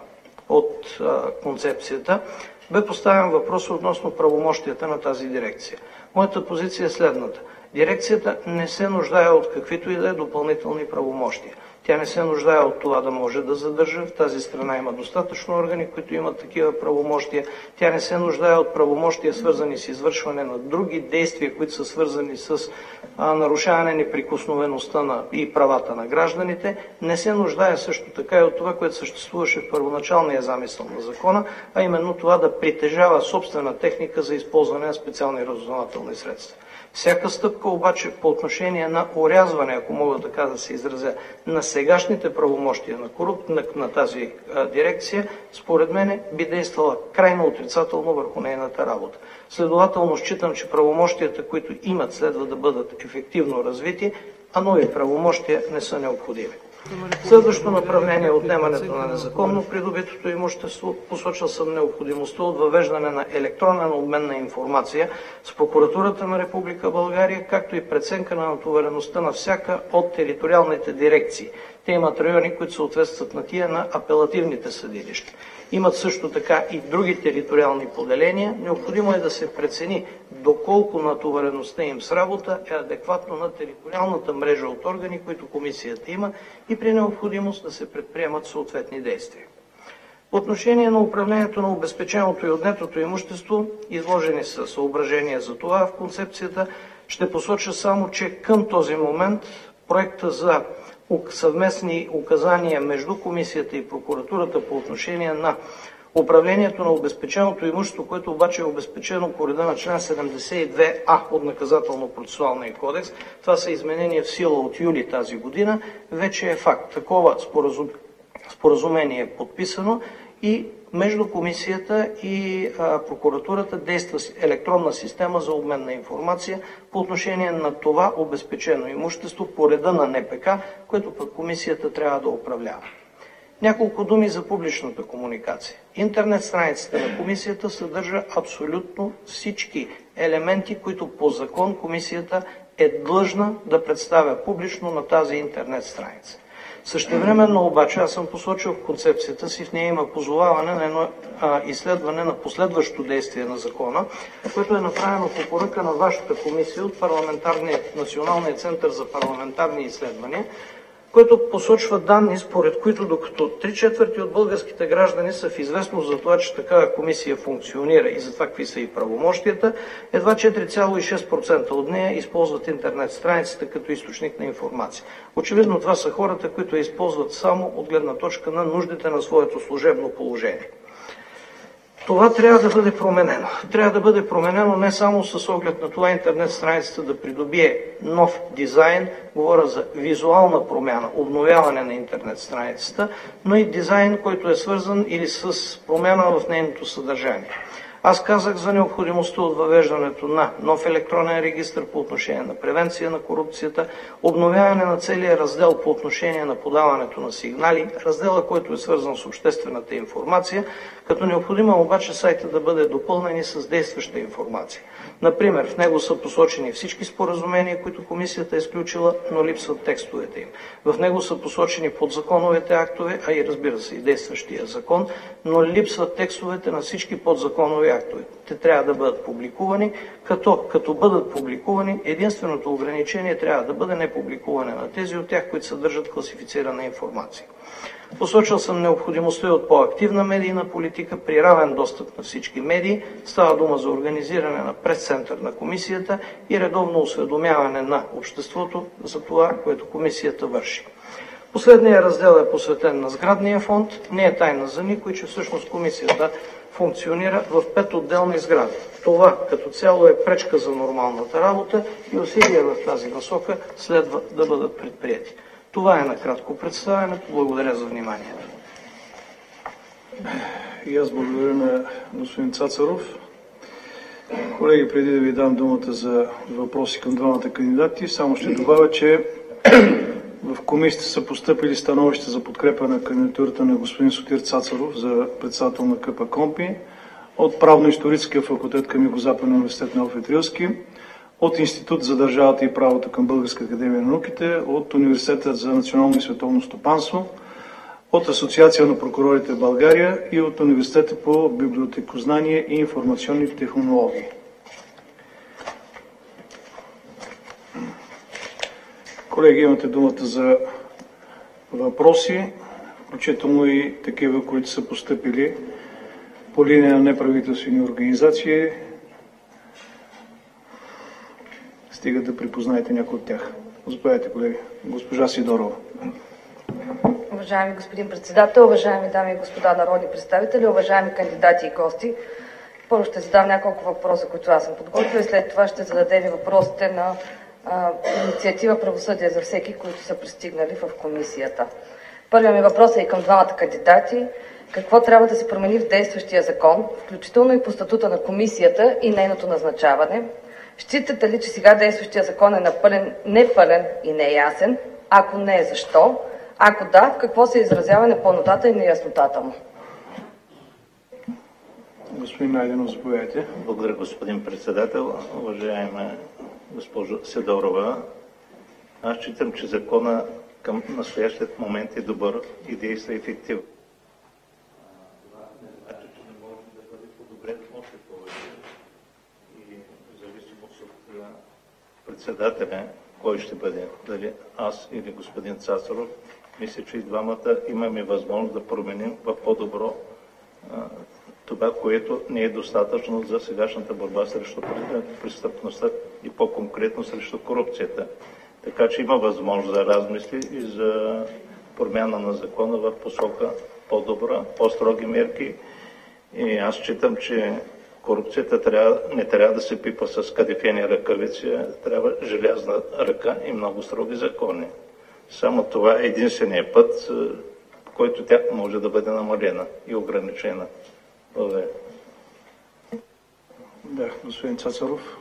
[SPEAKER 5] от а, концепцията. Бе поставен въпрос относно правомощията на тази дирекция. Моята позиция е следната. Дирекцията не се нуждае от каквито и да е допълнителни правомощия. Тя не се нуждае от това да може да задържа. В тази страна има достатъчно органи, които имат такива правомощия. Тя не се нуждае от правомощия, свързани с извършване на други действия, които са свързани с а, нарушаване неприкосновеността на, и правата на гражданите. Не се нуждае също така и от това, което съществуваше в първоначалния замисъл на закона, а именно това да притежава собствена техника за използване на специални разузнавателни средства. Всяка стъпка обаче по отношение на орязване, ако мога така да се изразя, на сегашните правомощия на, коруп... на, на тази а, дирекция, според мен би действала крайно отрицателно върху нейната работа. Следователно считам, че правомощията, които имат, следва да бъдат ефективно развити, а нови правомощия не са необходими. Следващото направление е отнемането на незаконно придобитото имущество. Посочил съм необходимостта от въвеждане на електронен обмен на информация с Прокуратурата на Република България, както и преценка на натовареността на всяка от териториалните дирекции. Те имат райони, които съответстват на тия на апелативните съдилища. Имат също така и други териториални поделения. Необходимо е да се прецени доколко натовареността им с работа е адекватно на териториалната мрежа от органи, които комисията има, и при необходимост да се предприемат съответни действия. По отношение на управлението на обезпеченото и отнетото имущество, изложени са съображения за това в концепцията. Ще посоча само, че към този момент проекта за съвместни указания между комисията и прокуратурата по отношение на управлението на обезпеченото имущество, което обаче е обезпечено по реда на член седемдесет и две а от Наказателно-процесуалния кодекс, това са изменения в сила от юли тази година, вече е факт. Такова споразум... споразумение е подписано и между комисията и а, прокуратурата действа електронна система за обмен на информация по отношение на това обезпечено имущество по реда на Н П К, което пък комисията трябва да управлява. Няколко думи за публичната комуникация. Интернет страницата на комисията съдържа абсолютно всички елементи, които по закон комисията е длъжна да представя публично на тази интернет страница. Същевременно обаче аз съм посочил в концепцията си, в нея има позоваване на едно а, изследване на последващо действие на закона, което е направено по поръка на вашата комисия от Националния център за парламентарни изследвания, който посочва данни, според които докато три четвърти от българските граждани са в известност за това, че такава комисия функционира и за това какви са и правомощията, едва четири цяло и шест процента от нея използват интернет страницата като източник на информация. Очевидно това са хората, които я използват само от гледна точка на нуждите на своето служебно положение. Това трябва да бъде променено. Трябва да бъде променено не само с оглед на това интернет страницата да придобие нов дизайн, говоря за визуална промяна, обновяване на интернет страницата, но и дизайн, който е свързан или с промяна в нейното съдържание. Аз казах за необходимостта от въвеждането на нов електронен регистр по отношение на превенция на корупцията, обновяване на целия раздел по отношение на подаването на сигнали, раздела, който е свързан с обществената информация, като необходимо обаче сайта да бъде допълнен и с действаща информация. Например, в него са посочени всички споразумения, които комисията е изключила, но липсват текстовете им. В него са посочени подзаконовите актове, а и разбира се и действащия закон, но липсват текстовете на всички подзаконови актове. Те трябва да бъдат публикувани, като, като бъдат публикувани, единственото ограничение трябва да бъде непубликуване на тези от тях, които съдържат класифицирана информация. Посочил съм необходимостта и от по-активна медийна политика при равен достъп на всички медии. Става дума за организиране на прес-център на комисията и редовно осведомяване на обществото за това, което комисията върши. Последният раздел е посветен на сградния фонд. Не е тайна за никой, че всъщност комисията функционира в пет отделни сгради. Това като цяло е пречка за нормалната работа и усилия в тази насока следва да бъдат предприяти. Това е накратко представянето. Благодаря за вниманието.
[SPEAKER 1] И аз благодаря на господин Цацаров. Колеги, преди да ви дам думата за въпроси към двамата кандидати, само ще добавя, че в комисията са постъпили становища за подкрепа на кандидатурата на господин Сотир Цацаров за председател на К П К О М П И от Правно-историческия факултет към Югозападния университет Неофит Рилски, от Институт за държавата и правото към Българска академия на науките, от Университета за национално и световно стопанство, от Асоциация на прокурорите в България и от Университета по библиотекознание и информационни технологии. Колеги, имате думата за въпроси, включително и такива, които са постъпили по линия на неправителствени организации. Стига да припознаете някой от тях. Заповядайте, колеги. Госпожа Сидорова.
[SPEAKER 6] Уважаеми господин председател, уважаеми дами и господа народни представители, уважаеми кандидати и гости. Първо ще задам няколко въпроса, които аз съм подготвила и след това ще зададем и въпросите на а, инициатива Правосъдие за всеки, които са пристигнали в комисията. Първият ми въпрос е и към двамата кандидати. Какво трябва да се промени в действащия закон, включително и по статута на комисията и нейното назначаване? Считате ли, че сега действащия закон е напълен, непълен и неясен? Ако не, защо? Ако да, в какво се изразява непълнотата и неяснотата му?
[SPEAKER 1] Господин Найденов, заповядайте.
[SPEAKER 3] Благодаря, господин председател. Уважаема госпожо Сидорова, аз считам, че закона към настоящият момент е добър и действа ефективно. Това не значи, че не може да бъде подобрен още повече. И в зависимост от председателя, кой ще бъде, дали аз или господин Цацаров, мисля, че и двамата имаме възможност да променим в по-добро това, което не е достатъчно за сегашната борба срещу престъпността и по-конкретно срещу корупцията. Така че има възможност за размисли и за промяна на закона в посока по-добра, по-строги мерки. И аз считам, че корупцията трябва, не трябва да се пипа с кадифени ръкавици, трябва желязна ръка и много строги закони. Само това е единственият път, по който тя може да бъде намалена и ограничена. Благодаря.
[SPEAKER 1] Да, господин Цацаров.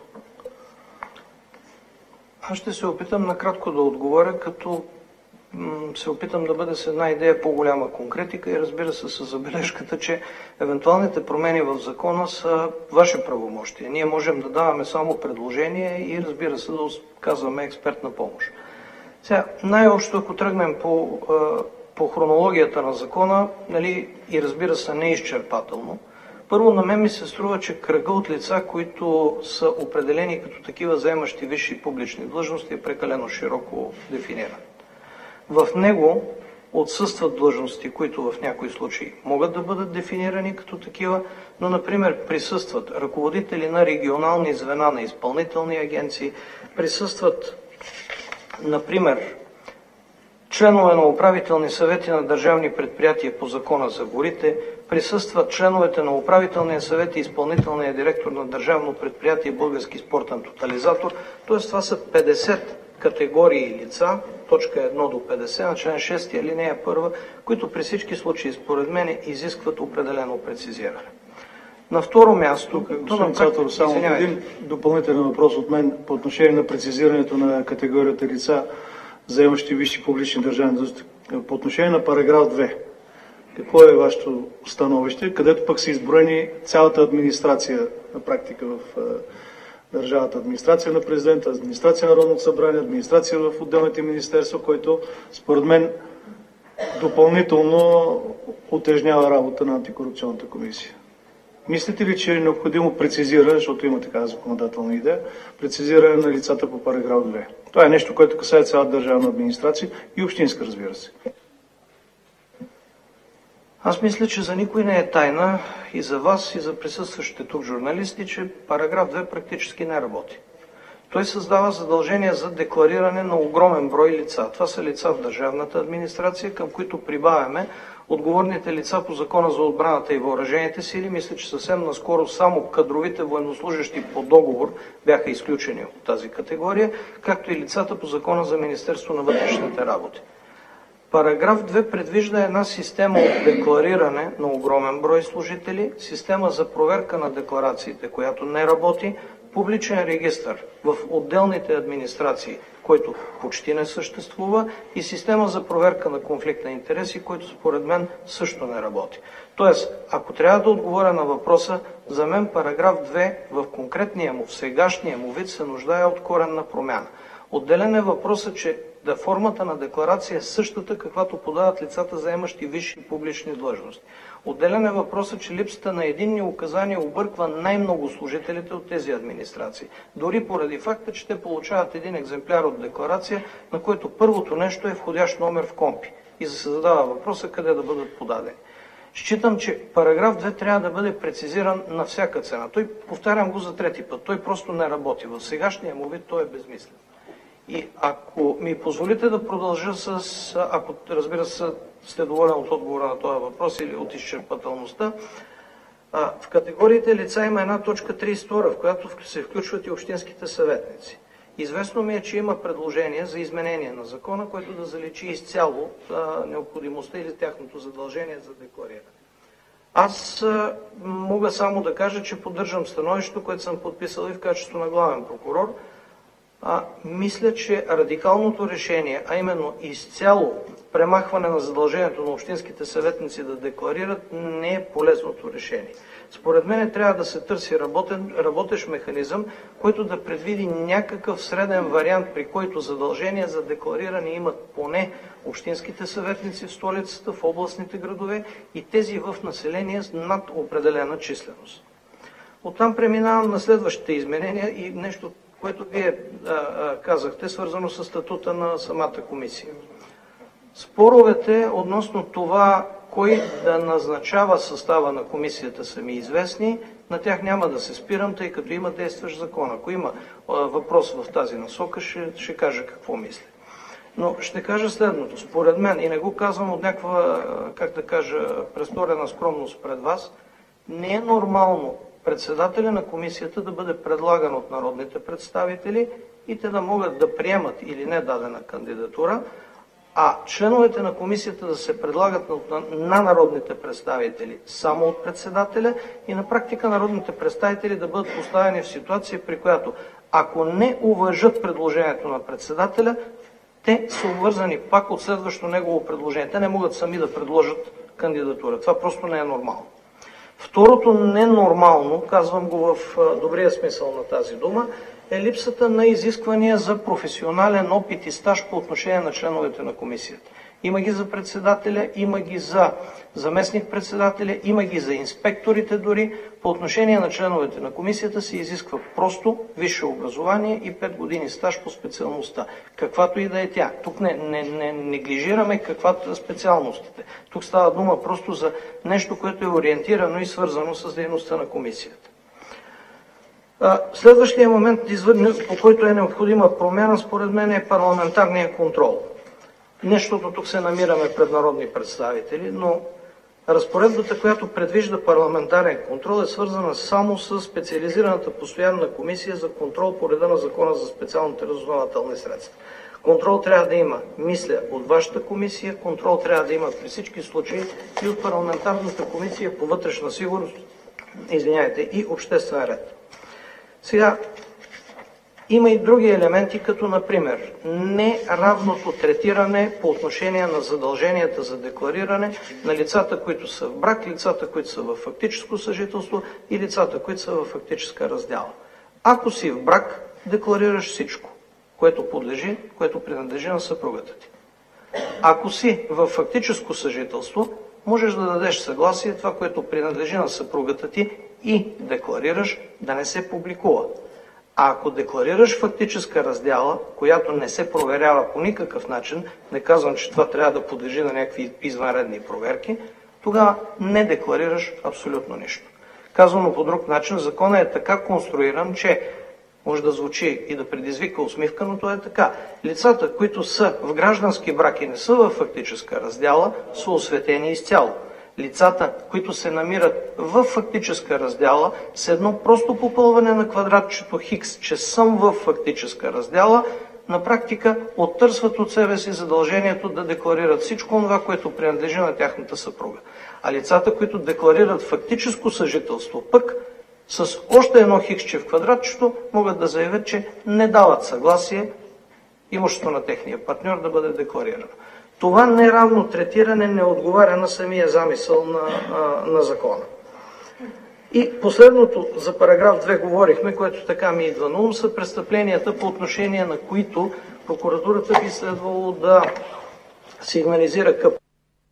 [SPEAKER 5] Аз ще се опитам накратко да отговоря, като се опитам да бъда с една идея по-голяма конкретика и разбира се с забележката, че евентуалните промени в закона са ваше правомощие. Ние можем да даваме само предложения и разбира се да казваме експертна помощ. Сега, най-общо, ако тръгнем по, по хронологията на закона, нали, и разбира се не изчерпателно, първо на мен ми се струва, че кръга от лица, които са определени като такива заемащи висши публични длъжности, е прекалено широко дефиниран. В него отсъстват длъжности, които в някои случаи могат да бъдат дефинирани като такива, но, например, присъстват ръководители на регионални звена на изпълнителни агенции, присъстват, например, членове на управителни съвети на държавни предприятия по Закона за горите, присъстват членовете на управителния съвет и изпълнителния директор на държавно предприятие Български спортен тотализатор, т.е. това са петдесет категории лица, точка едно до петдесет, на член шести алинея първа, които при всички случаи, според мен, изискват определено прецизиране. На второ място,
[SPEAKER 1] господин Цацаров, само един допълнителен въпрос от мен по отношение на прецизирането на категорията лица, заемащи висши публични държавни длъжности. По отношение на параграф две, какво е вашето становище, където пък са изброени цялата администрация на практика в държавата, администрация на президента, администрация на Народното събрание, администрация в отделните министерства, който според мен допълнително утежнява работа на антикорупционната комисия. Мислите ли, че е необходимо прецизиране, защото има такава законодателна идея, прецизиране на лицата по параграф две? Това е нещо, което касае цялата държавна администрация и общинска, разбира се.
[SPEAKER 5] Аз мисля, че за никой не е тайна и за вас, и за присъстващите тук журналисти, че параграф две практически не работи. Той създава задължение за деклариране на огромен брой лица. Това са лица в държавната администрация, към които прибавяме отговорните лица по Закона за отбраната и въоръжените сили. Мисля, че съвсем наскоро само кадровите военнослужащи по договор бяха изключени от тази категория, както и лицата по Закона за Министерство на вътрешните работи. Параграф две предвижда една система от деклариране на огромен брой служители, система за проверка на декларациите, която не работи, публичен регистър в отделните администрации, който почти не съществува, и система за проверка на конфликт на интереси, който според мен също не работи. Тоест, ако трябва да отговоря на въпроса, за мен параграф две в конкретния му, в сегашния му вид се нуждае от коренна промяна. Отделен е въпросът, че да формата на декларация е същата, каквато подават лицата, заемащи висши публични длъжности. Отделен е въпросът, че липсата на единни указания обърква най-много служителите от тези администрации. Дори поради факта, че те получават един екземпляр от декларация, на който първото нещо е входящ номер в компи. И се задава въпроса къде да бъдат подадени. Считам, че параграф две трябва да бъде прецизиран на всяка цена. Той, повтарям го за трети път, той просто не работи. В сегашния му вид той е безмислен. И ако ми позволите да продължа с, ако разбира се сте доволен от отговора на този въпрос или от изчерпателността, в категориите лица има една точка тридесет и втора, в която се включват и общинските съветници. Известно ми е, че има предложение за изменение на закона, което да заличи изцяло необходимостта или тяхното задължение за деклариране. Аз мога само да кажа, че поддържам становището, което съм подписал и в качество на главен прокурор. А, мисля, че радикалното решение, а именно изцяло премахване на задължението на общинските съветници да декларират, не е полезното решение. Според мен трябва да се търси работен, работещ механизъм, който да предвиди някакъв среден вариант, при който задължения за деклариране имат поне общинските съветници в столицата, в областните градове и тези в население над определена численост. Оттам преминавам на следващите изменения и нещо, което вие а, а, казахте, свързано с статута на самата комисия. Споровете относно това кой да назначава състава на комисията са ми известни. На тях няма да се спирам, тъй като има действащ закон. Ако има въпрос в тази насока, ще, ще кажа какво мисля. Но ще кажа следното. Според мен, и не го казвам от някаква, как да кажа, престорена скромност пред вас, не е нормално председателя на комисията да бъде предлаган от народните представители и те да могат да приемат или не дадена кандидатура, а членовете на комисията да се предлагат на народните представители само от председателя и на практика народните представители да бъдат поставени в ситуация, при която ако не уважат предложението на председателя, те са обвързани пак от следващо негово предложение. Те не могат сами да предложат кандидатура. Това просто не е нормално. Второто ненормално, казвам го в добрия смисъл на тази дума, е липсата на изисквания за професионален опит и стаж по отношение на членовете на комисията. Има ги за председателя, има ги за заместник-председателя, има ги за инспекторите дори. По отношение на членовете на комисията се изисква просто висше образование и пет години стаж по специалността. Каквато и да е тя. Тук не, не, не неглижираме каквато е специалностите. Тук става дума просто за нещо, което е ориентирано и свързано с дейността на комисията. Следващия момент, по който е необходима промяна, според мен е парламентарния контрол. Нещото тук се намираме пред народни представители, но разпоредбата, която предвижда парламентарен контрол, е свързана само с специализираната постоянна комисия за контрол по реда на Закона за специалните разузнавателни средства. Контрол трябва да има, мисля, от вашата комисия, контрол трябва да има при всички случаи и от парламентарната комисия по вътрешна сигурност, извиняйте, и обществен ред. Сега, има и други елементи, като например неравното третиране по отношение на задълженията за деклариране на лицата, които са в брак, лицата, които са в фактическо съжителство и лицата, които са в фактическа раздяла. Ако си в брак, декларираш всичко, което подлежи, което принадлежи на съпругата ти. Ако си в фактическо съжителство, можеш да дадеш съгласие това, което принадлежи на съпругата ти и декларираш да не се публикува. А ако декларираш фактическа раздяла, която не се проверява по никакъв начин, не казвам, че това трябва да подлежи на някакви извънредни проверки, тогава не декларираш абсолютно нищо. Казано по друг начин, законът е така конструиран, че може да звучи и да предизвика усмивка, но то е така. Лицата, които са в граждански брак и не са в фактическа раздяла, са осветени изцяло. Лицата, които се намират в фактическа раздяла, с едно просто попълване на квадратчето Хикс, че съм в фактическа раздяла, на практика оттърсват от себе си задължението да декларират всичко това, което принадлежи на тяхната съпруга. А лицата, които декларират фактическо съжителство, пък с още едно хиксче в квадратчето, могат да заявят, че не дават съгласие имуществото на техния партньор да бъде декларирано. Това неравно третиране не отговаря на самия замисъл на, а, на закона. И последното за параграф две говорихме, което така ми идва на ум, са престъпленията, по отношение на които прокуратурата би следвало да сигнализира КП.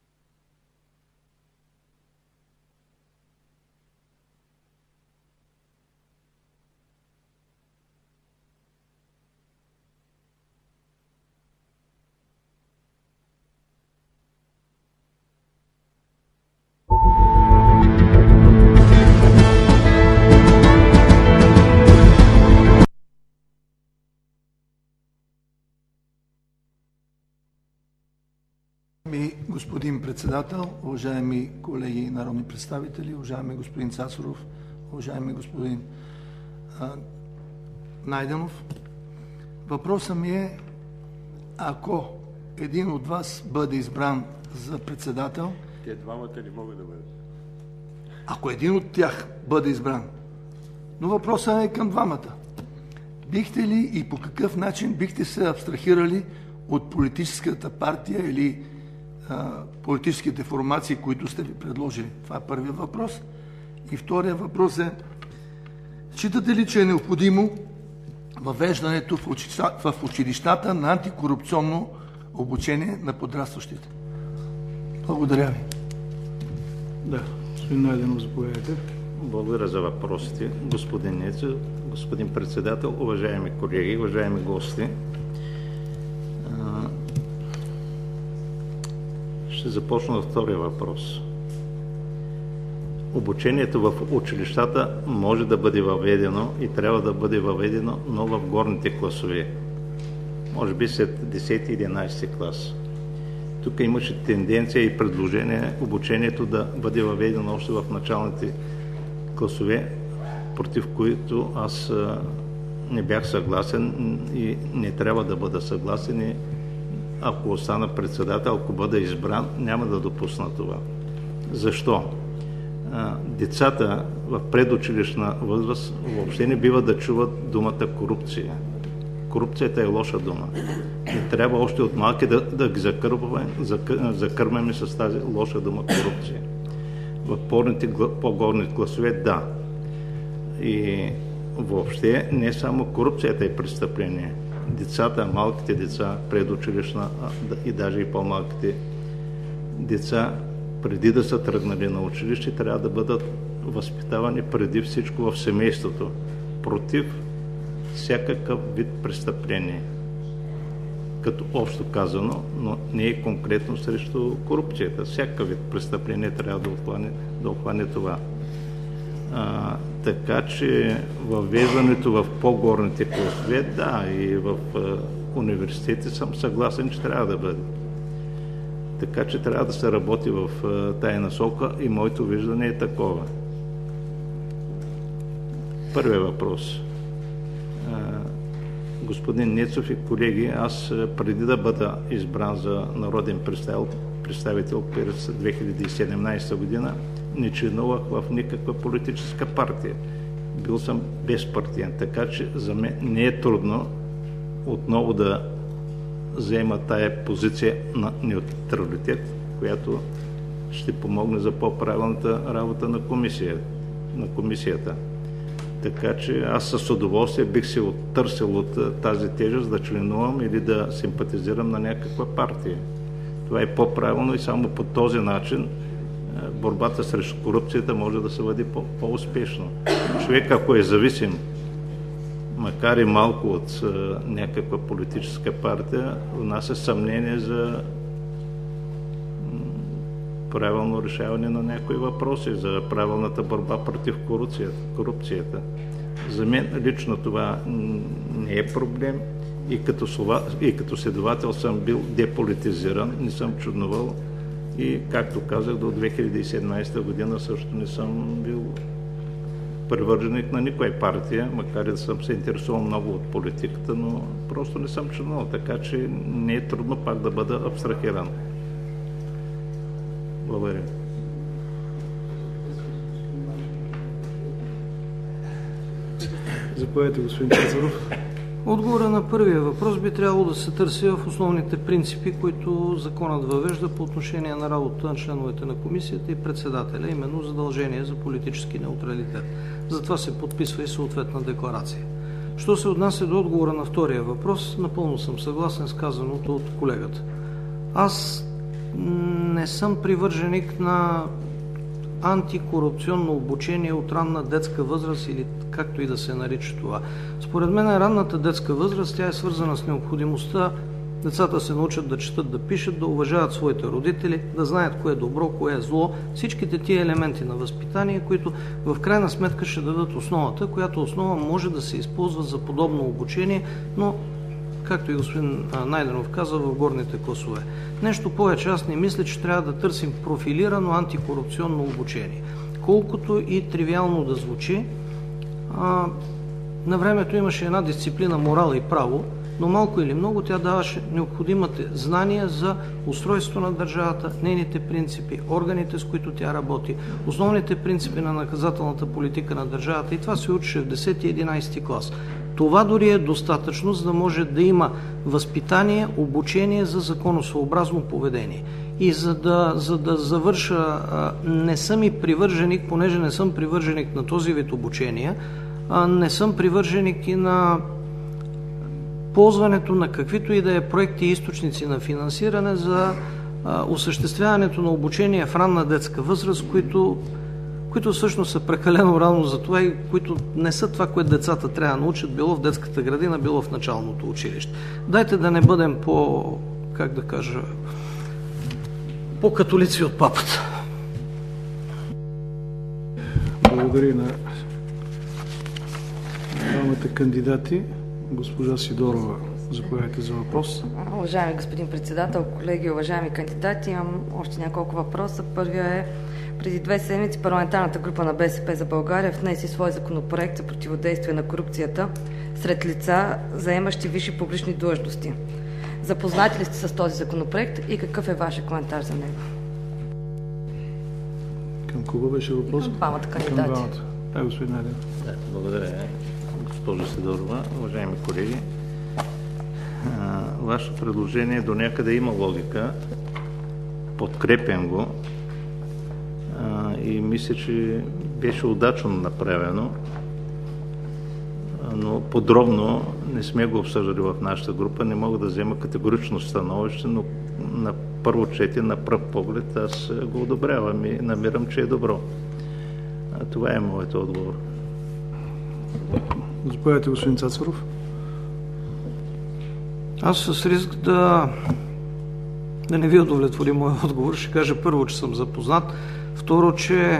[SPEAKER 7] Господин председател, уважаеми колеги народни представители, уважаеми господин Цацаров, уважаеми господин а, Найденов, въпросът ми е, ако един от вас бъде избран за председател,
[SPEAKER 8] те двамата не могат да бъдат.
[SPEAKER 7] Ако един от тях бъде избран, но въпросът е към двамата. Бихте ли и по какъв начин бихте се абстрахирали от политическата партия или политическите формации, които сте ви предложили? Това е първият въпрос. И вторият въпрос е, считате ли, че е необходимо въвеждането в, училища, в училищата на антикорупционно обучение на подрастващите? Благодаря ви.
[SPEAKER 5] Да, господин Найденов, заповядайте.
[SPEAKER 3] Благодаря за въпросите, господин Нецов, господин председател, уважаеми колеги, уважаеми гости. Ще Ще започна от втория въпрос. Обучението в училищата може да бъде въведено и трябва да бъде въведено, но в горните класове. Може би след десети и единадесети клас. Тук имаше тенденция и предложение обучението да бъде въведено още в началните класове, против които аз не бях съгласен и не трябва да бъда съгласен. И ако остана председател, ако бъда избран, няма да допусна това. Защо? Децата в предучилищна възраст въобще не бива да чуват думата корупция. Корупцията е лоша дума. И трябва още от малки да, да ги закърваме, закърмаме с тази лоша дума корупция. В по-горните класове да. И въобще не само корупцията е престъпление. Децата, малките деца, предучилищна и даже и по-малките деца, преди да са тръгнали на училище, трябва да бъдат възпитавани преди всичко в семейството, против всякакъв вид престъпление, като общо казано, но не е конкретно срещу корупцията. Всякакъв вид престъпление трябва да обхване, да обхване това. А, така че въвеждането в по-горните класове, да, и в а, университети съм съгласен, че трябва да бъде. Така че трябва да се работи в а, тая насока и моето виждане е такова. Първият въпрос. А, господин Нецов и колеги, аз преди да бъда избран за народен представител, представител през две хиляди и седемнадесета година, не членувах в никаква политическа партия. Бил съм безпартиен, така че за мен не е трудно отново да заема тая позиция на неутралитет, която ще помогне за по-правилната работа на комисията. На комисията. Така че аз с удоволствие бих се оттърсил от тази тежест да членувам или да симпатизирам на някаква партия. Това е по-правилно и само по този начин борбата срещу корупцията може да се води по-успешно. Човек, ако е зависим, макар и малко от някаква политическа партия, внася съмнение за правилно решаване на някои въпроси, за правилната борба против корупцията. За мен лично това не е проблем и като, слова, и като следовател съм бил деполитизиран, не съм чудновал и, както казах, до две хиляди и седемнадесета година също не съм бил привърженик на никоя партия, макар и да съм се интересувал много от политиката, но просто не съм членувал, така че не е трудно пак да бъда абстрахиран. Благодаря.
[SPEAKER 9] Заповядайте, господин Цацаров.
[SPEAKER 5] Отговора на първия въпрос би трябвало да се търси в основните принципи, които законът въвежда по отношение на работа на членовете на комисията и председателя, именно задължение за политически неутралитет. Затова се подписва и съответна декларация. Що се отнася до отговора на втория въпрос, напълно съм съгласен с казаното от колегата. Аз не съм привърженик на антикорупционно обучение от ранна детска възраст или както и да се нарича това. Според мен ранната детска възраст, тя е свързана с необходимостта децата се научат да четат, да пишат, да уважават своите родители, да знаят кое е добро, кое е зло. Всичките тия елементи на възпитание, които в крайна сметка ще дадат основата, която основа може да се използва за подобно обучение, но както и господин Найденов каза, в горните класове. Нещо повече, аз не мисля, че трябва да търсим профилирано антикорупционно обучение. Колкото и тривиално да звучи, а, на времето имаше една дисциплина морал и право, но малко или много тя даваше необходимите знания за устройство на държавата, нейните принципи, органите, с които тя работи, основните принципи на наказателната политика на държавата, и това се учеше в десети и единадесети клас. Това дори е достатъчно, за да може да има възпитание, обучение за законосъобразно поведение. И за да, за да завърша, не съм и привърженик, понеже не съм привърженик на този вид обучение, не съм привърженик и на ползването на каквито и да е проекти и източници на финансиране за осъществяването на обучение в ранна детска възраст, които които всъщност са прекалено рано за това и които не са това, което децата трябва да научат, било в детската градина, било в началното училище. Дайте да не бъдем по, как да кажа, по-католици от папата.
[SPEAKER 9] Благодаря на двамата кандидати. Госпожа Сидорова, заповядайте за въпрос.
[SPEAKER 6] Уважаеми господин председател, колеги, уважаеми кандидати, имам още няколко въпроса. Първия е: преди две седмици парламентарната група на БСП за България внеси свой законопроект за противодействие на корупцията сред лица, заемащи висши публични длъжности. Запознати ли сте с този законопроект и какъв е вашия коментар за него?
[SPEAKER 9] Към кого беше въпрос?
[SPEAKER 6] Към двамата кандидати.
[SPEAKER 9] Към двамата. Да, господин Найден.
[SPEAKER 3] Да, благодаря, госпожо Сидорова. Уважаеми колеги, вашето предложение до някъде има логика. Подкрепям го и мисля, че беше удачно направено, но подробно не сме го обсъждали в нашата група. Не мога да взема категорично становище, но на първо четене, на пръв поглед, аз го одобрявам и намирам, че е добро. А това е моят отговор.
[SPEAKER 9] Заповядайте, господин Цацаров.
[SPEAKER 5] Аз с риск да, да не ви удовлетвори моят отговор, ще кажа първо, че съм запознат. Второ, че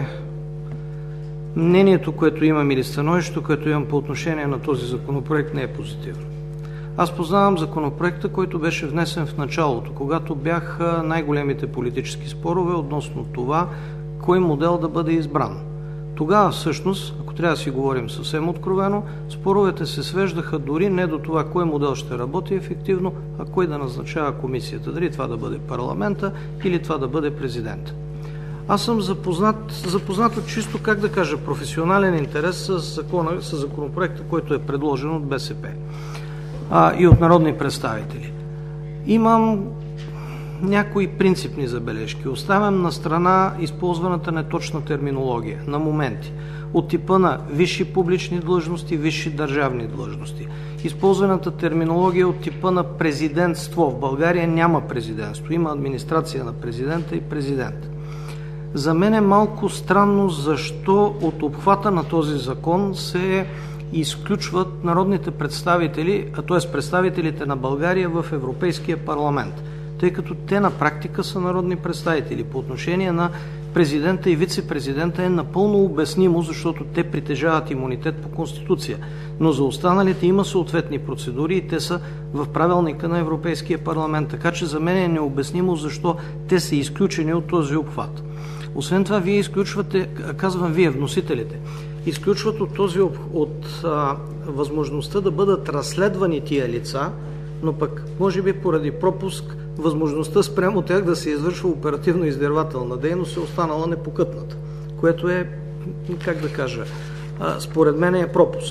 [SPEAKER 5] мнението, което имам, или становището, което имам по отношение на този законопроект, не е позитивно. Аз познавам законопроекта, който беше внесен в началото, когато бяха най-големите политически спорове относно това, кой модел да бъде избран. Тогава всъщност, ако трябва да си говорим съвсем откровено, споровете се свеждаха дори не до това кой модел ще работи ефективно, а кой да назначава комисията. Дали това да бъде парламента или това да бъде президент. Аз съм запознат, запознат от чисто, как да кажа, професионален интерес с, закона, с законопроекта, който е предложен от БСП а, и от народни представители. Имам някои принципни забележки. Оставям на страна използваната неточна терминология на моменти от типа на висши публични длъжности, висши държавни длъжности. Използваната терминология от типа на президентство. В България няма президентство. Има администрация на президента и президент. За мен е малко странно защо от обхвата на този закон се изключват народните представители, а т.е. представителите на България в Европейския парламент, тъй като те на практика са народни представители. По отношение на президента и вице-президента е напълно обяснимо, защото те притежават имунитет по Конституция. Но за останалите има съответни процедури и те са в правилника на Европейския парламент. Така че за мен е необяснимо защо те са изключени от този обхват. Освен това, вие изключвате, казвам вие, вносителите, изключват от този от а, възможността да бъдат разследвани тия лица, но пък, може би поради пропуск, възможността спрямо тях да се извършва оперативно-издирвателна дейност е останала непокътната, което е, как да кажа, а, според мен е пропуск.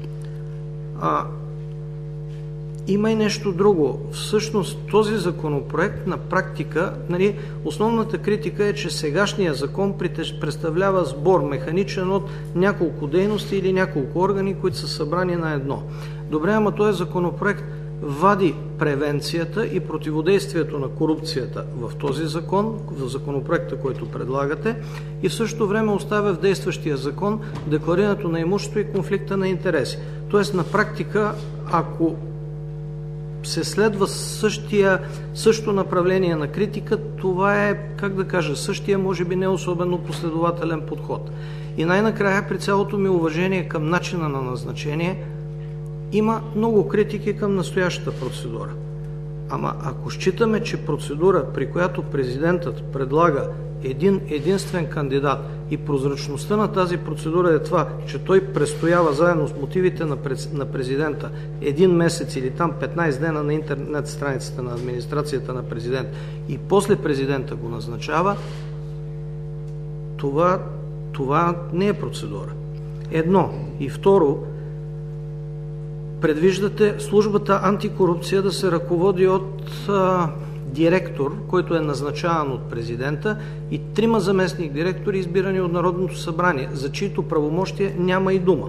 [SPEAKER 5] А, има и нещо друго. Всъщност този законопроект на практика, нали, основната критика е, че сегашния закон представлява сбор механичен от няколко дейности или няколко органи, които са събрани на едно. Добре, ама този законопроект вади превенцията и противодействието на корупцията в този закон, в законопроекта, който предлагате, и в същото време оставя в действащия закон декларирането на имущество и конфликта на интереси. Тоест на практика, ако се следва същия, същото направление на критика, това е, как да кажа, същия, може би не особено последователен подход. И най-накрая, при цялото ми уважение към начина на назначение, има много критики към настоящата процедура. Ама ако считаме, че процедура, при която президентът предлага един единствен кандидат и прозрачността на тази процедура е това, че той престоява заедно с мотивите на президента един месец или там петнайсет дена на интернет страницата на администрацията на президент и после президента го назначава, това, това не е процедура. Едно. И второ, предвиждате службата антикорупция да се ръководи от а, директор, който е назначаван от президента, и трима заместник директори, избирани от Народното събрание, за чието правомощие няма и дума.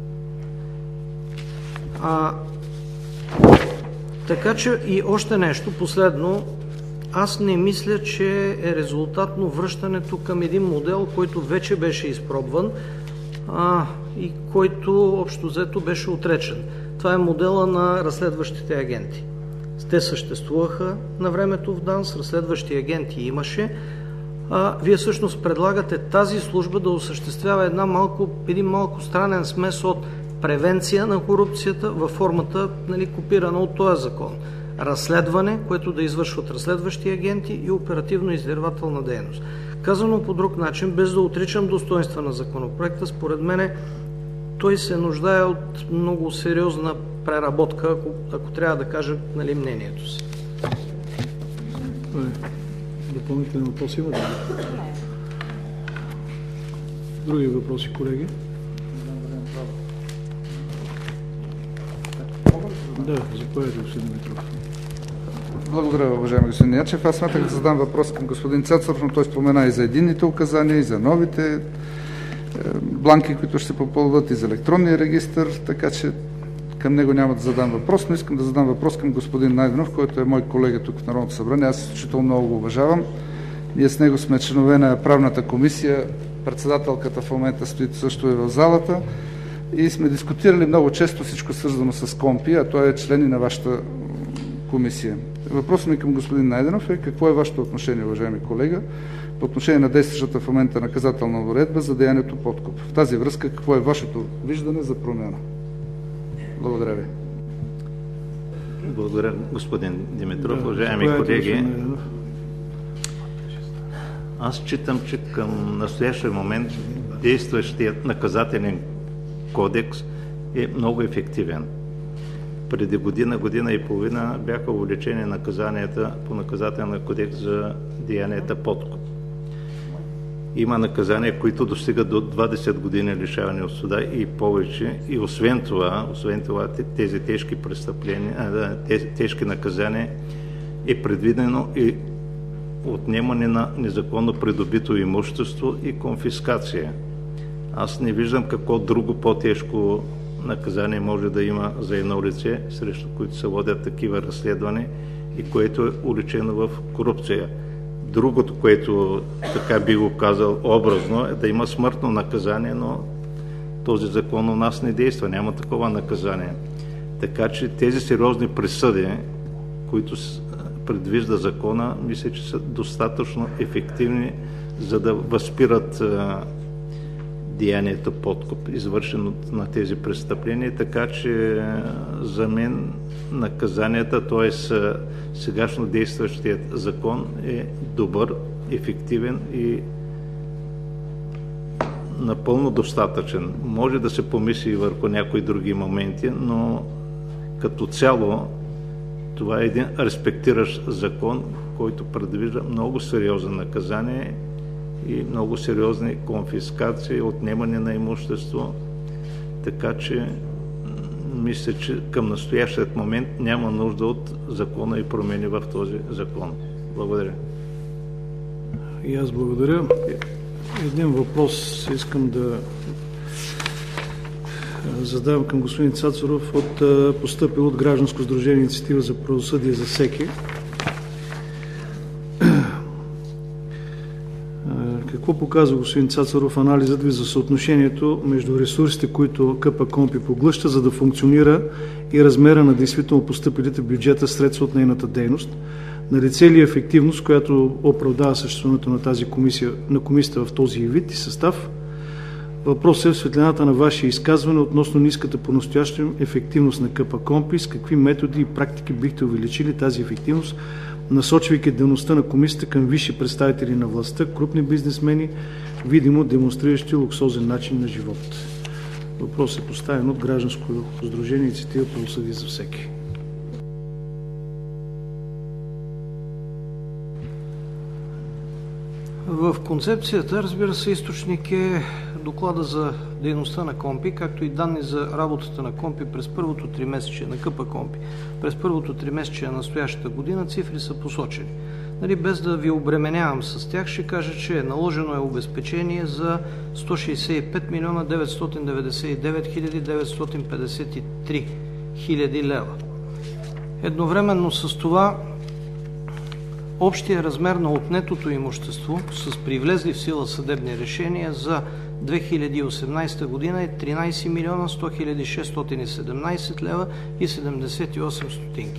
[SPEAKER 5] А, така че и още нещо, последно, аз не мисля, че е резултатно връщането към един модел, който вече беше изпробван а, и който общо взето беше отречен. Това е модела на разследващите агенти. Те съществуваха на времето в ДАНС, разследващи агенти имаше. А, вие всъщност предлагате тази служба да осъществява една малко, един малко странен смес от превенция на корупцията във формата, нали, копирана от този закон. Разследване, което да извършват разследващи агенти, и оперативно-издирвателна дейност. Казано по друг начин, без да отричам достоинства на законопроекта, според мене той се нуждае от много сериозна преработка, ако, ако трябва да кажа, нали, мнението си.
[SPEAKER 9] Допълнителни въпроси има ли? Други въпроси, колеги? Да, заповядайте, господин Димитров.
[SPEAKER 4] Благодаря, уважаеми господин Ячев. Аз смятах да задам въпрос към господин Цацаров, но той спомена и за единните указания, и за новите е, бланки, които ще се попълват, и за електронния регистър, така че към него няма да задам въпрос, но искам да задам въпрос към господин Найденов, който е мой колега тук в Народното събрание. Аз изключително много го уважавам. Ние с него сме членове на правната комисия. Председателката в момента стои също е в залата. И сме дискутирали много често всичко свързано с КОНПИ, а той е член и на вашата комисия. Въпросът ми към господин Найденов е: какво е вашето отношение, уважаеми колега, по отношение на действащата в момента наказателна уредба за деянието подкуп? В тази връзка, какво е вашето виждане за промяна? Благодаря ви.
[SPEAKER 3] Благодаря, господин Димитров.
[SPEAKER 9] Да,
[SPEAKER 3] уважаеми колеги, аз считам, че към настоящия момент действащият наказателен кодекс е много ефективен. Преди година, година и половина бяха увеличени наказанията по наказателния кодекс за деянията подкуп. Има наказания, които достигат до двадесет години лишаване от съда и повече. И освен това, освен това тези тежки престъпления, тези тежки наказания е предвидено и отнемане на незаконно придобито имущество и конфискация. Аз не виждам какво друго по-тежко наказание може да има за едно лице, срещу които се водят такива разследвания и което е уличено в корупция. Другото, което така би го казал образно, е да има смъртно наказание, но този закон у нас не действа, няма такова наказание. Така че тези сериозни присъди, които предвижда закона, мисля, че са достатъчно ефективни, за да възпират деянието подкуп, извършено на тези престъпления, така че за мен наказанията, т.е. сегашно действащият закон е добър, ефективен и напълно достатъчен. Може да се помисли върху някои други моменти, но като цяло това е един респектиращ закон, който предвижда много сериозно наказание и много сериозни конфискации, отнемане на имущество, така че мисля, че към настоящият момент няма нужда от закона и промени в този закон. Благодаря.
[SPEAKER 9] И аз благодаря. Един въпрос искам да задавам към господин Цацаров от постъпил от Гражданско сдружение Инициатива за правосъдие за всеки. Какво показва, господин Цацаров, анализът ви за съотношението между ресурсите, които КПКОНПИ поглъща, за да функционира, и размера на действително постъпилите в бюджета средства от нейната дейност? Налице ли е ефективност, която оправдава съществуването на тази комисия, на комисията в този вид и състав? Въпросът е в светлината на ваше изказване относно ниската по-настоящем ефективност на КПКОНПИ. С какви методи и практики бихте увеличили тази ефективност, насочвайки дейността на комисията към висши представители на властта, крупни бизнесмени, видимо демонстриращи луксозен начин на живот? Въпросът е поставен от Гражданско сдружение Инициатива правосъдие за всеки.
[SPEAKER 5] В концепцията, разбира се, източник е доклада за дейността на КОНПИ, както и данни за работата на КОНПИ през първото тримесечие на КПКОНПИ. През първото тримесечие на настоящата година цифри са посочени. Нали, без да ви обременявам с тях, ще кажа, че наложено е обезпечение за сто шейсет и пет милиона деветстотин деветдесет и девет хиляди деветстотин петдесет и три хиляди лева. Едновременно с това общия размер на отнетото имущество с привлезли в сила съдебни решения за две хиляди и осемнадесета година е тринадесет милиона сто хиляди шестстотин и седемнадесет лева и седемдесет и осем стотинки.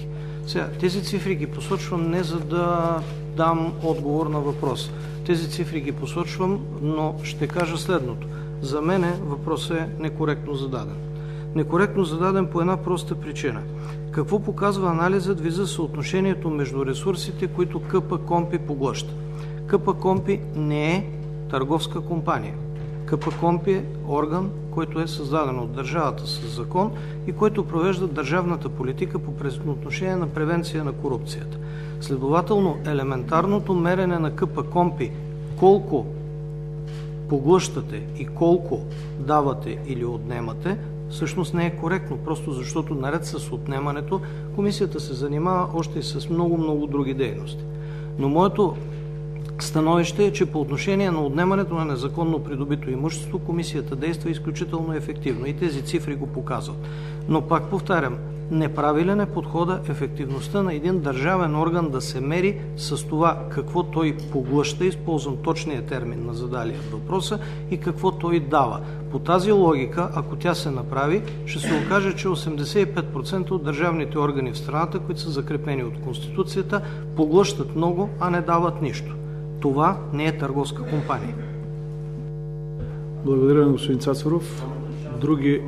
[SPEAKER 5] Сега, тези цифри ги посочвам не за да дам отговор на въпрос. Тези цифри ги посочвам, но ще кажа следното. За мене въпросът е некоректно зададен. Некоректно зададен по една проста причина. Какво показва анализът ви за съотношението между ресурсите, които КПКОНПИ поглъща? КПКОНПИ не е търговска компания. КПКОНПИ е орган, който е създаден от държавата с закон и който провежда държавната политика по отношение на превенция на корупцията. Следователно, елементарното мерене на КПКОНПИ, колко поглъщате и колко давате или отнемате, всъщност не е коректно, просто защото наред с отнемането, комисията се занимава още и с много-много други дейности. Но моето становище е, че по отношение на отнемането на незаконно придобито имущество, комисията действа изключително ефективно и тези цифри го показват. Но пак повтарям, неправилен е подхода ефективността на един държавен орган да се мери с това какво той поглъща, използвам точния термин на задалия въпроса, и какво той дава. По тази логика, ако тя се направи, ще се окаже, че осемдесет и пет процента от държавните органи в страната, които са закрепени от Конституцията, поглъщат много, а не дават нищо. Това не е търговска компания.
[SPEAKER 9] Благодаря на господин Цацаров. Други...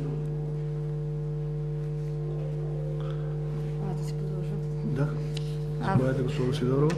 [SPEAKER 6] Аз да си продължа.
[SPEAKER 9] Да. Заповядайте, госпожо Сидорова.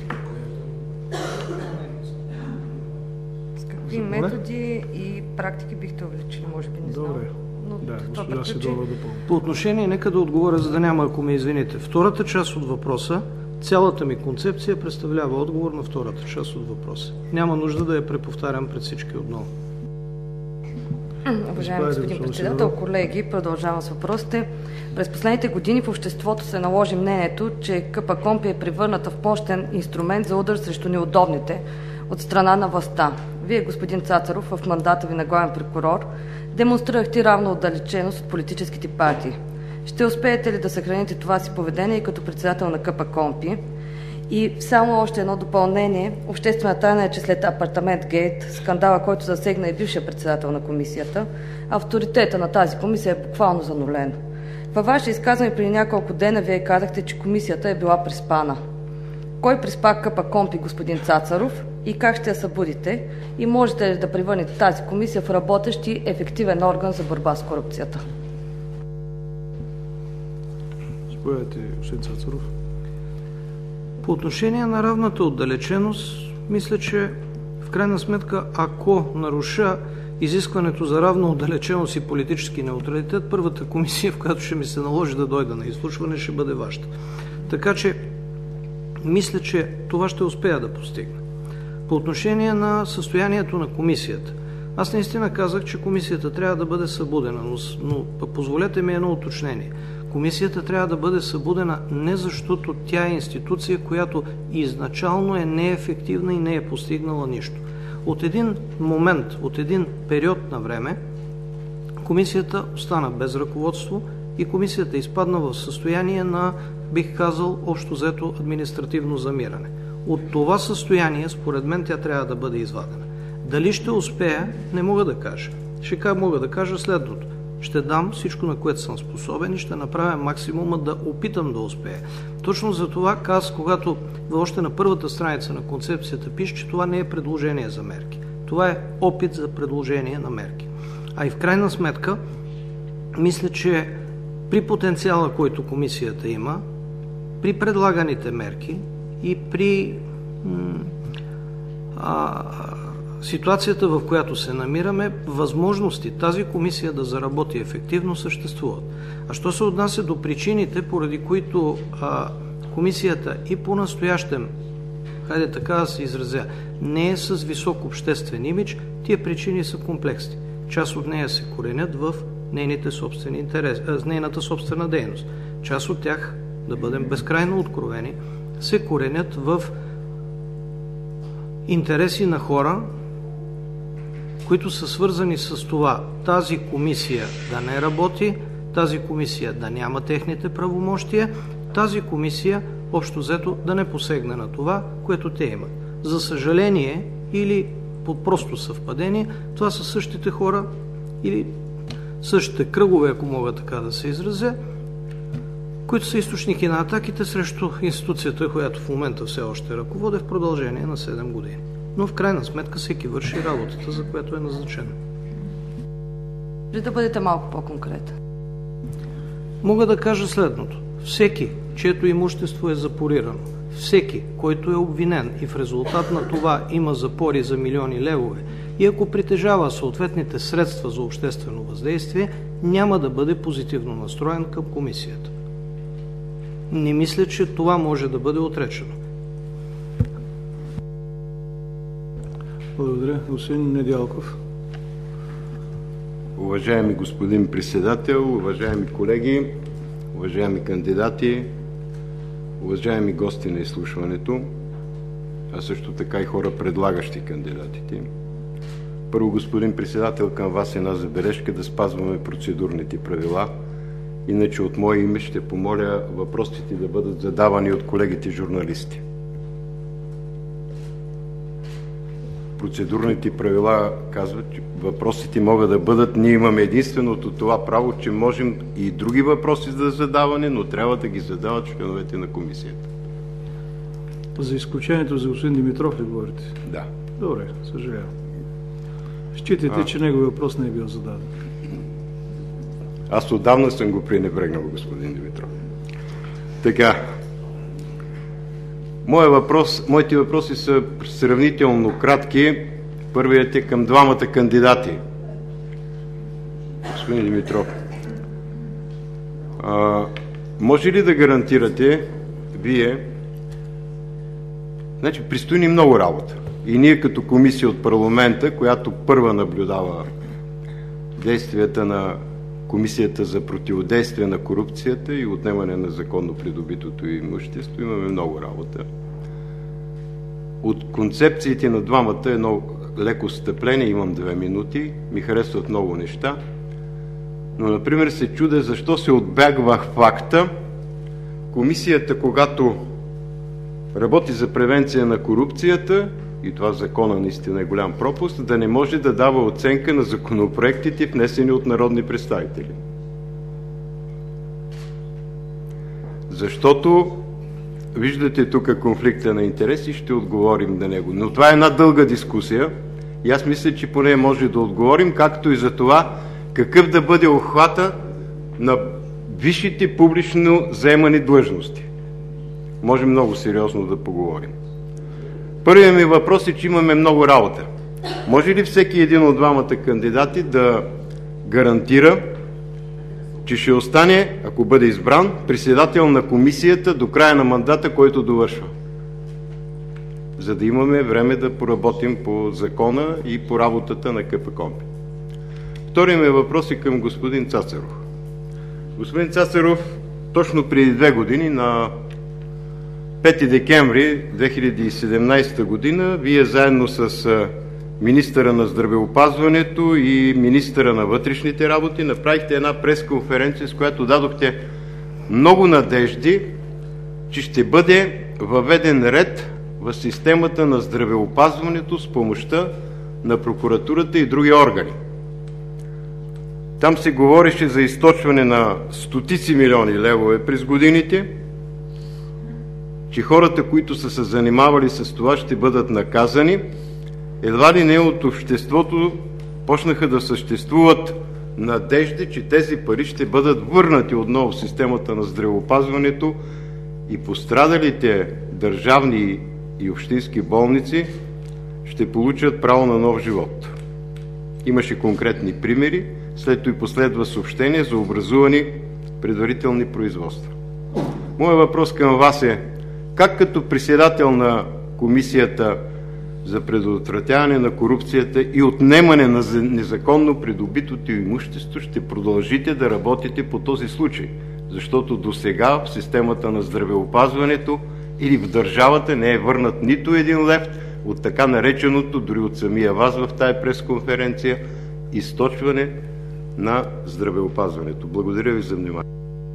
[SPEAKER 6] С какви методи и практики бихте увеличили, може би, не знам.
[SPEAKER 9] Добре.
[SPEAKER 6] Но
[SPEAKER 9] Да,
[SPEAKER 6] това
[SPEAKER 9] госпожа
[SPEAKER 6] приключи.
[SPEAKER 9] Сидорова допълни.
[SPEAKER 5] По отношение, нека да отговоря, за да няма, ако ме извините. Втората част от въпроса, цялата ми концепция представлява отговор на втората част от въпроса. Няма нужда да я преповтарям пред всички отново.
[SPEAKER 6] Уважаеми господин председател, колеги, продължавам с въпросите. През последните години в обществото се наложи мнението, че КПКОНПИ е превърната в мощен инструмент за удар срещу неудобните от страна на властта. Вие, господин Цацаров, в мандата ви на главен прокурор, демонстрирахте равна отдалеченост от политическите партии. Ще успеете ли да съхраните това си поведение и като председател на КПКОНПИ? И само още едно допълнение. Обществена тайна е, че след Апартамент Гейт, скандала, който засегна и бившия председател на комисията, авторитета на тази комисия е буквално занулен. Във ваше изказване преди няколко дена вие казахте, че комисията е била преспана. Кой преспа КПКОНПИ, господин Цацаров, и как ще я събудите? И можете ли да превърнете тази комисия в работещ и ефективен орган за борба с корупцията?
[SPEAKER 9] Заповядайте, господин Цацаров.
[SPEAKER 5] По отношение на равната отдалеченост, мисля, че в крайна сметка, ако наруша изискването за равна отдалеченост и политически неутралитет, първата комисия, в която ще ми се наложи да дойда на изслушване, ще бъде вашата. Така че, мисля, че това ще успея да постигна. По отношение на състоянието на комисията, аз наистина казах, че комисията трябва да бъде събудена, но, но позволете ми едно уточнение. Комисията трябва да бъде събудена не защото тя е институция, която изначално е неефективна и не е постигнала нищо. От един момент, от един период на време, комисията остана без ръководство и комисията изпадна в състояние на, бих казал, общо взето административно замиране. От това състояние, според мен, тя трябва да бъде извадена. Дали ще успея, не мога да кажа. Ще мога да кажа следното. Ще дам всичко, на което съм способен и ще направя максимума да опитам да успея. Точно за това казах, когато още на първата страница на концепцията пише, че това не е предложение за мерки. Това е опит за предложение на мерки. А и в крайна сметка, мисля, че при потенциала, който комисията има, при предлаганите мерки и при а, ситуацията, в която се намираме, възможности тази комисия да заработи ефективно съществуват. А що се отнася до причините, поради които а, комисията и по-настоящем, хайде така да се изразя, не е с висок обществен имидж, тия причини са комплексни. Част от нея се коренят в нейните собствени интерес, а, нейната собствена дейност. Част от тях, да бъдем безкрайно откровени, се коренят в интереси на хора, които са свързани с това тази комисия да не работи, тази комисия да няма техните правомощия, тази комисия общо взето да не посегне на това, което те имат. За съжаление или по просто съвпадение, това са същите хора или същите кръгове, ако мога така да се изразя, които са източники на атаките срещу институцията, която в момента все още ръководи в продължение на седем години. Но в крайна сметка всеки върши работата, за която е назначен.
[SPEAKER 6] При да бъдете малко по-конкретен.
[SPEAKER 5] Мога да кажа следното. Всеки, чието имущество е запорирано, всеки, който е обвинен и в резултат на това има запори за милиони левове и ако притежава съответните средства за обществено въздействие, няма да бъде позитивно настроен към комисията. Не мисля, че това може да бъде отречено.
[SPEAKER 9] Благодаря. Господин Недялков.
[SPEAKER 10] Уважаеми господин председател, уважаеми колеги, уважаеми кандидати, уважаеми гости на изслушването, а също така и хора, предлагащи кандидатите. Първо, господин председател, към вас една забележка да спазваме процедурните правила. Иначе от мое име ще помоля въпросите да бъдат задавани от колегите журналисти. Процедурните правила казват, че въпросите могат да бъдат, ние имаме единственото това право, че можем и други въпроси да задаване, но трябва да ги задават членовете на комисията.
[SPEAKER 9] За изключението за господин Димитров ли говорите?
[SPEAKER 10] Да.
[SPEAKER 9] Добре, съжалявам. Считайте, а... че неговия въпрос не е бил зададен.
[SPEAKER 10] Аз отдавна съм го пренебрегнал, господин Димитров. Така. Моя въпрос, моите въпроси са сравнително кратки. Първият е към двамата кандидати. Господин Димитров, а, може ли да гарантирате вие, значи предстои ни много работа и ние като комисия от парламента, която първа наблюдава действията на Комисията за противодействие на корупцията и отнемане на законно придобитото имущество, имаме много работа. От концепциите на двамата едно леко стъпление, имам две минути, ми харесват много неща, но например се чудя защо се отбягва факта комисията, когато работи за превенция на корупцията, и това закона наистина е голям пропуск, да не може да дава оценка на законопроектите, внесени от народни представители. Защото виждате тук конфликта на интереси, ще отговорим на него. Но това е една дълга дискусия и аз мисля, че поне може да отговорим, както и за това какъв да бъде обхвата на висшите публично заемани длъжности. Може много сериозно да поговорим. Първият ми въпрос е, че имаме много работа. Може ли всеки един от двамата кандидати да гарантира, че ще остане, ако бъде избран, председател на комисията до края на мандата, който довършва? За да имаме време да поработим по закона и по работата на КПКОНПИ. Вторият ми въпрос е към господин Цацаров. Господин Цацаров, точно преди две години, на пети декември две хиляди и седемнадесета година, вие заедно с министъра на здравеопазването и министъра на вътрешните работи направихте една пресконференция, с която дадохте много надежди, че ще бъде въведен ред в системата на здравеопазването с помощта на прокуратурата и други органи. Там се говореше за източване на стотици милиони левове през годините, че хората, които са се занимавали с това, ще бъдат наказани. Едва ли не от обществото почнаха да съществуват надежди, че тези пари ще бъдат върнати отново в системата на здравеопазването и пострадалите държавни и общински болници ще получат право на нов живот. Имаше конкретни примери, след това и последва съобщение за образувани предварителни производства. Моят въпрос към вас е: как като председател на Комисията за предотвратяване на корупцията и отнемане на незаконно придобитото имущество ще продължите да работите по този случай? Защото досега в системата на здравеопазването или в държавата не е върнат нито един лев от така нареченото, дори от самия вас в тая пресконференция, източване на здравеопазването. Благодаря ви за внимание.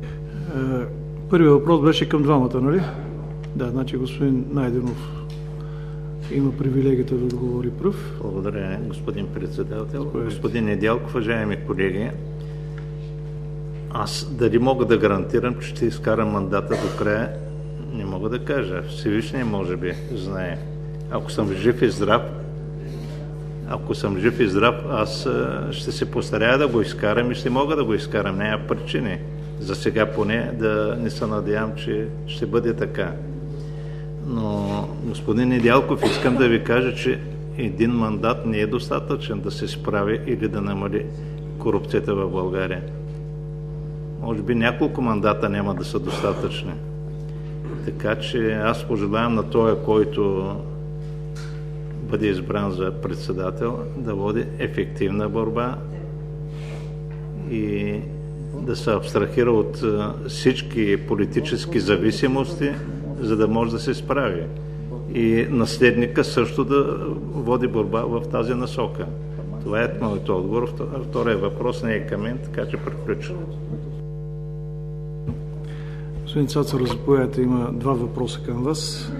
[SPEAKER 9] Първият въпрос беше към двамата, нали? Да, значи господин Найденов има привилегията да отговори пръв.
[SPEAKER 3] Благодаря, господин председател. Според. Господин Недялков, уважаеми колеги, Аз дали мога да гарантирам, че ще изкарам мандата до края, не мога да кажа. Всевишния може би знае. Ако съм жив и здрав, ако съм жив и здрав, аз ще се постарая да го изкарам и ще мога да го изкарам. Няма причини. За сега поне да не се надявам, че ще бъде така. Но, господин Недялков, искам да ви кажа, че един мандат не е достатъчен да се справи или да намали корупцията в България. Може би няколко мандата няма да са достатъчни. Така че аз пожелавам на този, който бъде избран за председател, да води ефективна борба и да се абстрахира от всички политически зависимости, за да може да се справи. И наследника също да води борба в тази насока. Това е моят отговор. Втория въпрос не е към мен, така че приключвам.
[SPEAKER 9] Господин Цацаров, заповядайте, има два въпроса към вас.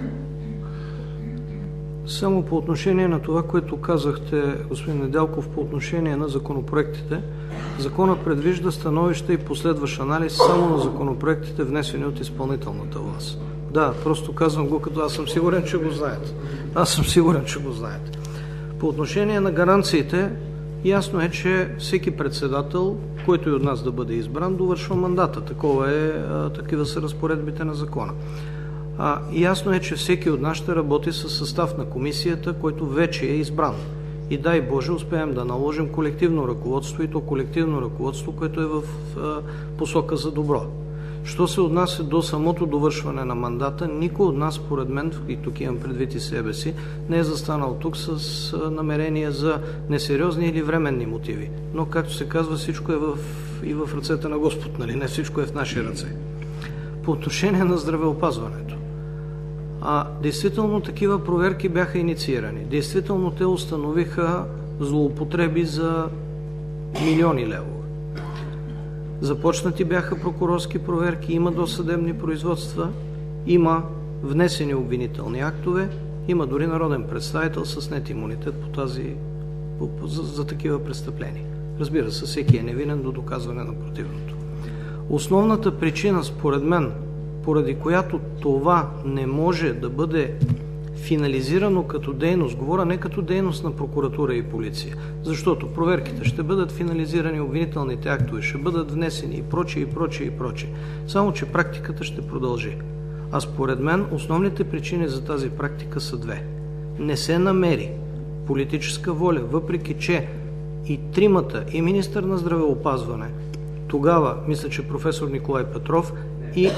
[SPEAKER 5] Само по отношение на това, което казахте, господин Недялков, по отношение на законопроектите, законът предвижда становища и последващ анализ само на законопроектите, внесени от изпълнителната власт. Да, просто казвам го, като аз съм сигурен, че го знаете. Аз съм сигурен, че го знаете. По отношение на гаранциите, ясно е, че всеки председател, който и от нас да бъде избран, довършва мандата. Такова е, такива са разпоредбите на закона. А, ясно е, че всеки от нас ще работи със състав на комисията, който вече е избран. И дай Боже, успеем да наложим колективно ръководство, и то колективно ръководство, което е в а, посока за добро. Що се отнася до самото довършване на мандата, никой от нас, според мен, и тук имам предвид и себе си, не е застанал тук с намерения за несериозни или временни мотиви. Но, както се казва, всичко е в, и в ръцете на Господ, нали? Не всичко е в наши ръце. По отношение на здравеопазването. А, действително такива проверки бяха инициирани. Действително те установиха злоупотреби за милиони левове. Започнати бяха прокурорски проверки, има досъдебни производства, има внесени обвинителни актове, има дори народен представител с снет имунитет по тази, по, за, за такива престъпления. Разбира се, всеки е невинен до доказване на противното. Основната причина, според мен, поради която това не може да бъде финализирано като дейност, говоря не като дейност на прокуратура и полиция, защото проверките ще бъдат финализирани, обвинителните актове ще бъдат внесени и прочее, и прочее, и прочее. Само, че практиката ще продължи. А според мен основните причини за тази практика са две. Не се намери политическа воля, въпреки че и тримата, и министър на здравеопазване, тогава, мисля, че професор Николай Петров, и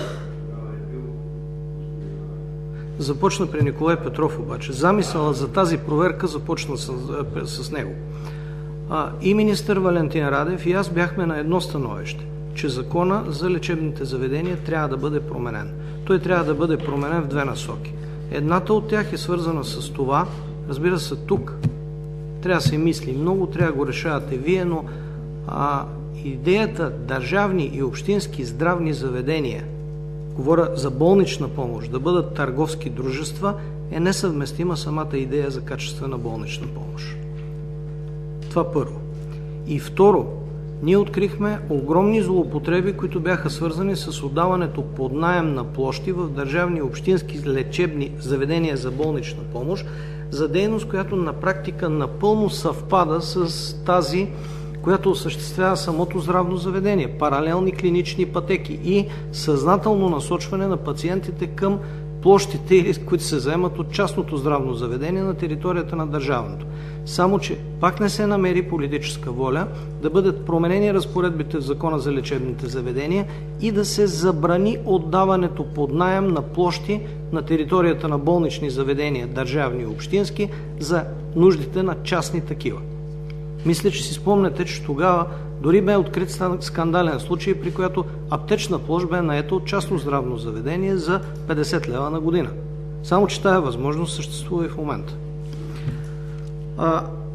[SPEAKER 5] започна при Николай Петров обаче. Замисъла за тази проверка започна с, с него. А, и министър Валентин Радев, и аз бяхме на едно становище, че закона за лечебните заведения трябва да бъде променен. Той трябва да бъде променен в две насоки. Едната от тях е свързана с това, разбира се, тук трябва да се мисли много, трябва да го решавате вие, но а, идеята държавни и общински здравни заведения, говоря за болнична помощ, да бъдат търговски дружества, е несъвместима самата идея за качествена болнична помощ. Това първо. И второ, ние открихме огромни злоупотреби, които бяха свързани с отдаването под наем на площи в държавни и общински лечебни заведения за болнична помощ, за дейност, която на практика напълно съвпада с тази, която осъществява самото здравно заведение, паралелни клинични пътеки и съзнателно насочване на пациентите към площите, които се заемат от частното здравно заведение на територията на държавното. Само че пак не се намери политическа воля да бъдат променени разпоредбите в Закона за лечебните заведения и да се забрани отдаването под наем на площи на територията на болнични заведения, държавни и общински, за нуждите на частни такива. Мисля, че си спомняте, че тогава дори бе открит скандален случай, при който аптечна площ бе наета от частно здравно заведение за петдесет лева на година. Само че тая възможност съществува и в момента. А,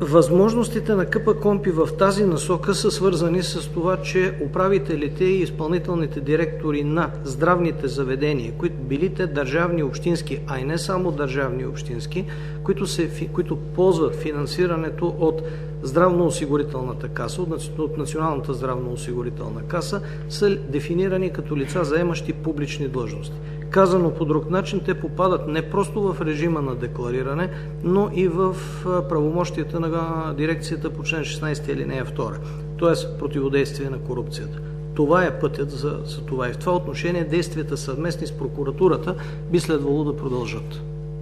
[SPEAKER 5] Възможностите на КПКОНПИ в тази насока са свързани с това, че управителите и изпълнителните директори на здравните заведения, които били те държавни и общински, а и не само държавни и общински, които, се, които ползват финансирането от здравноосигурителната каса, от Националната здравноосигурителна каса, са дефинирани като лица, заемащи публични длъжности. Казано по друг начин, те попадат не просто в режима на деклариране, но и в правомощията на дирекцията по член шестнайсети алинея втора, т.е. противодействие на корупцията. Това е пътят за, за това и в това отношение действията съвместни с прокуратурата би следвало да продължат.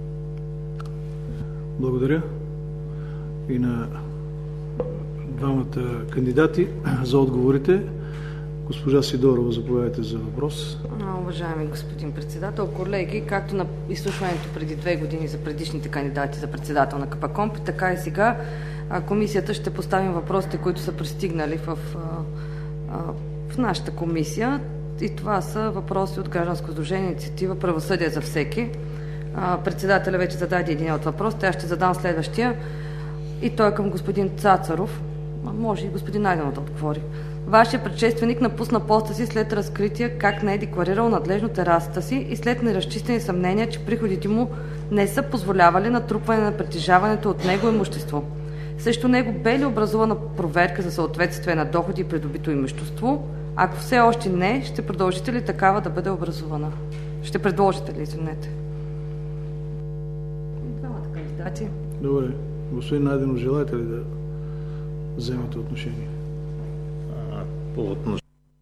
[SPEAKER 9] Благодаря и на двамата кандидати за отговорите. Госпожа Сидорова, заповядайте за въпрос.
[SPEAKER 6] Уважаеми господин председател, колеги, както на изслушването преди две години за предишните кандидати за председател на КПКОНПИ, така и сега комисията ще поставим въпросите, които са пристигнали в, в нашата комисия. И това са въпроси от Гражданско сдружение инициатива "Правосъдие за всеки". Председателя вече зададе един от въпросите, аз ще задам следващия. И той е към господин Цацаров. Може и господин Найденов да отговори. Вашия предшественик напусна поста си след разкритие как не е декларирал надлежно терасата си и след неразчистени съмнения, че приходите му не са позволявали натрупване на притежаването от него имущество. Срещу него бе ли образувана проверка за съответствие на доходи и придобито имущество? Ако все още не, ще продължите ли такава да бъде образувана? Ще предложите ли, извинете? Двамата кандидати.
[SPEAKER 9] Добре. Господин Найденов, желаете ли да вземете отношение?
[SPEAKER 3] По отношение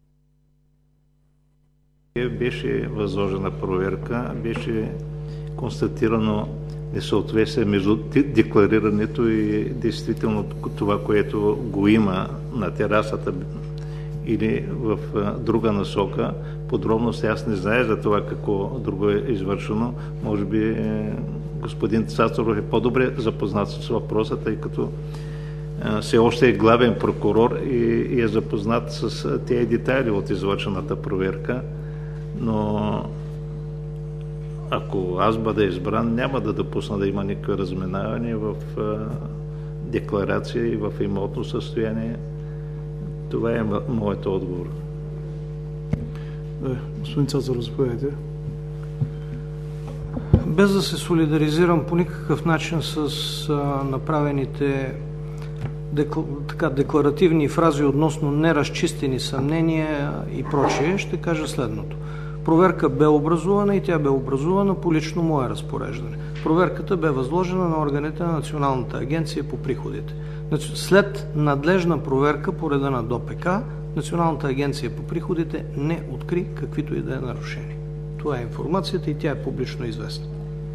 [SPEAKER 3] беше възложена проверка, беше констатирано несъответствие между декларирането и действително това, което го има на терасата или в друга насока. Подробности аз не знае за това какво друго е извършено. Може би господин Цацаров е по-добре запознат с въпроса, тъй като все още е главен прокурор и, и е запознат с тези детайли от извършената проверка, но ако аз бъда избран, няма да допусна да има никакво разминаване в а, декларация и в имотно състояние. Това е моят отговор.
[SPEAKER 9] Да, господин Цацаров, заповядайте.
[SPEAKER 5] Без да се солидаризирам по никакъв начин с а, направените Декл... така, декларативни фрази относно неразчистени съмнения и прочее, ще кажа следното. Проверка бе образувана и тя бе образувана по лично мое разпореждане. Проверката бе възложена на органите на Националната агенция по приходите. След надлежна проверка по реда на ДОПК, Националната агенция по приходите не откри каквито и да е нарушения. Това е информацията и тя е публично известна.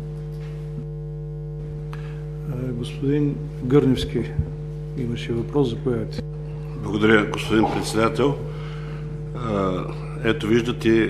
[SPEAKER 9] Господин Гърневски имаше въпрос, заповядайте.
[SPEAKER 11] Благодаря, господин председател. Ето виждате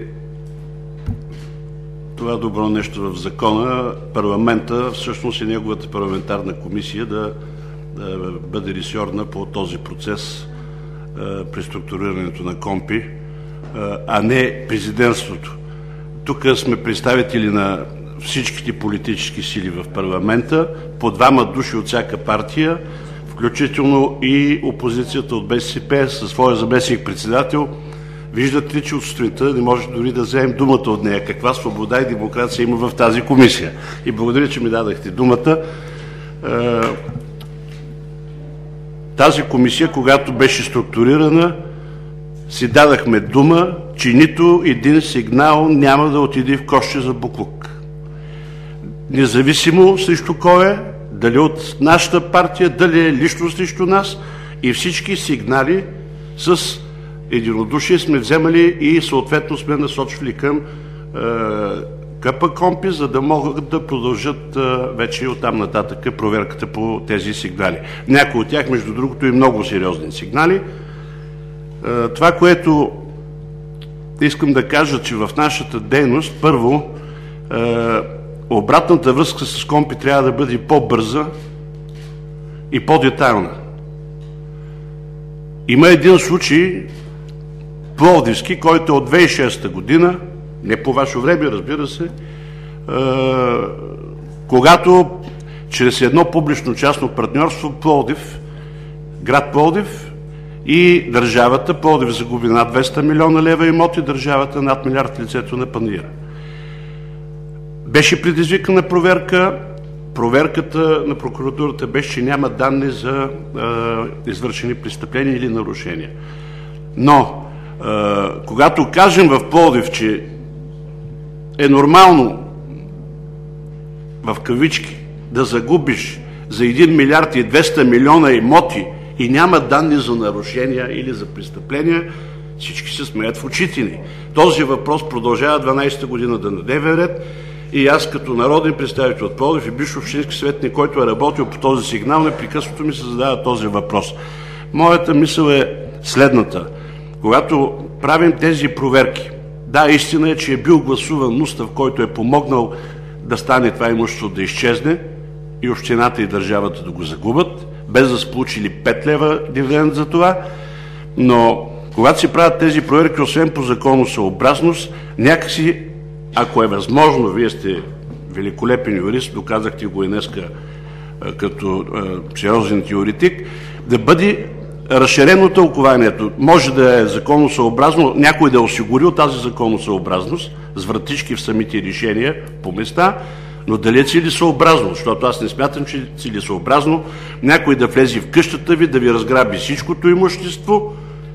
[SPEAKER 11] това добро нещо в закона. Парламента, всъщност и неговата парламентарна комисия да, да бъде ресорна по този процес при структурирането на КОНПИ, а не президентството. Тук сме представители на всичките политически сили в парламента, по двама души от всяка партия, включително и опозицията от БСП със своя заместник-председател. Виждате ли, че от сутринта не може дори да вземем думата от нея? Каква свобода и демокрация има в тази комисия? И благодаря, че ми дадахте думата. Тази комисия, когато беше структурирана, си дадахме дума, че нито един сигнал няма да отиде в кошче за буклук. Независимо срещу кой е, дали от нашата партия, дали е лично срещу нас, и всички сигнали с единодушие сме вземали и съответно сме насочвали към е, КПКОНПИ, за да могат да продължат е, вече оттам нататък проверката по тези сигнали. Някои от тях, между другото, и много сериозни сигнали. Е, това, което искам да кажа, че в нашата дейност, първо, е, обратната връзка с КОНПИ трябва да бъде по-бърза и по-детайлна. Има един случай, Пловдивски, който от две хиляди и шеста година, не по ваше време, разбира се, е, когато чрез едно публично-частно партньорство Пловдив, град Пловдив и държавата. Пловдив загуби над двеста милиона лева имоти, държавата над милиард в лицето на Панаира. Беше предизвикана проверка. Проверката на прокуратурата беше, че няма данни за е, извършени престъпления или нарушения. Но, е, когато кажем в Пловдив, че е нормално в кавички да загубиш за един милиард и двеста милиона имоти и няма данни за нарушения или за престъпления, всички се смеят в очите ни. Този въпрос продължава дванадесета година да на дневен ред и аз като народен представител от Пловдив и бивш общински съветник, който е работил по този сигнал, непрекъснато ми се задава този въпрос. Моята мисъл е следната. Когато правим тези проверки, да, истина е, че е бил гласуван устав, който е помогнал да стане това имущество да изчезне и общината и държавата да го загубят, без да са получили пет лева дивиденд за това, но когато се правят тези проверки, освен по законосъобразност, някакси, ако е възможно, вие сте великолепен юрист, доказахте го и днеска като е, сериозен теоретик, да бъде разширено тълкованието. Може да е законосъобразно, някой да е осигурил тази законосъобразност с вратички в самите решения по места, но дали е целесъобразно, защото аз не смятам, че е целесъобразно някой да влезе в къщата ви, да ви разграби всичкото имущество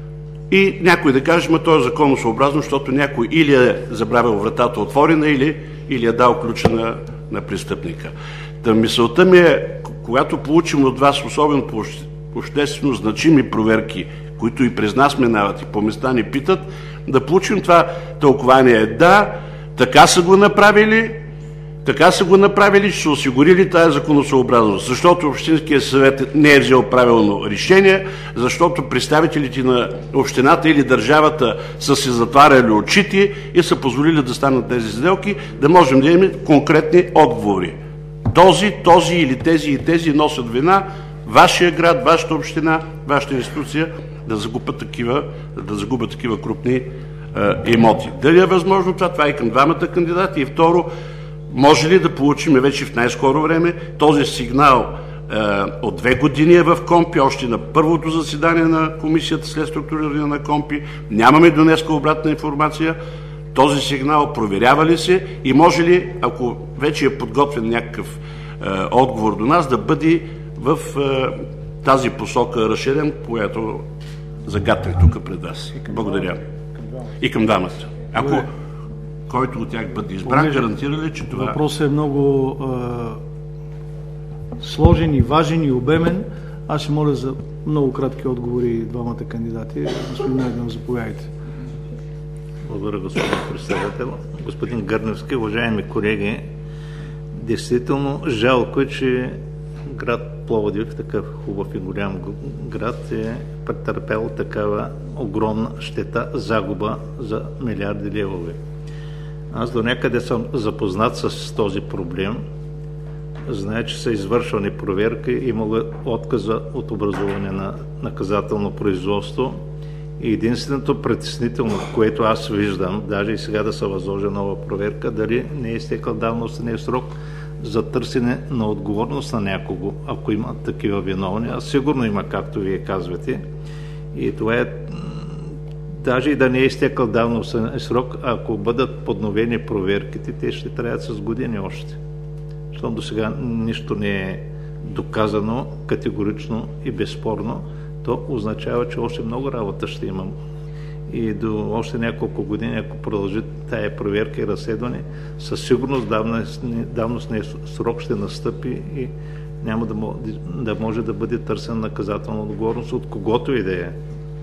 [SPEAKER 11] и някой да каже, ма то е законосъобразно, защото някой или е забравил вратата отворена, или, или е дал ключа на, на престъпника. Та мисълта ми е, когато получим от вас, особено по обществено значими проверки, които и през нас минават и по места ни питат, да получим това тълкование. Да, така са го направили, така са го направили, че са осигурили тази законосъобразност, защото Общинският съвет не е взел правилно решение, защото представителите на общината или държавата са се затваряли очите и са позволили да станат тези сделки, да можем да имаме конкретни отговори. Този, този или тези и тези носят вина, вашия град, вашата община, вашата институция да загубят такива, да загубят такива крупни е, имоти. Дали е възможно това? Това е към двамата кандидати. И второ, може ли да получим вече в най-скоро време този сигнал е, от две години е в КОМПИ, още на първото заседание на комисията след структуриране на КОМПИ. Нямаме до днеска обратна информация. Този сигнал проверява ли се и може ли, ако вече е подготвен някакъв е, отговор до нас, да бъде в е, тази посока разширен, която загатнах тук пред вас. Благодаря. И към двамата. Ако който от тях бъде избран, гарантира ли, че това...
[SPEAKER 9] Въпросът е много е, сложен и важен и обемен. Аз ще моля за много кратки отговори двамата кандидати. Господин Найденов, заповядайте.
[SPEAKER 3] Благодаря, господин председател. Господин Гърневски, уважаеми колеги, действително жалко е, че град Пловдив, такъв хубав и голям град, е претърпял такава огромна щета, загуба за милиарди левове. Аз до някъде съм запознат с този проблем. Знае, че са извършвани проверки, имало отказа от образуване на наказателно производство. И единственото притеснително, което аз виждам, даже и сега да се възложи нова проверка, дали не е изтекал давностен срок за търсене на отговорност на някого, ако има такива виновни. А сигурно има, както вие казвате. И това е, даже и да не е изтекал давностен срок, ако бъдат подновени проверките, те ще трябват с години още. Защото до сега нищо не е доказано категорично и безспорно, то означава, че още много работа ще имам. И до още няколко години, ако продължи тая проверка и разследване, със сигурност давностният срок ще настъпи и няма да може да, може да бъде търсена наказателна отговорност от когото и да е.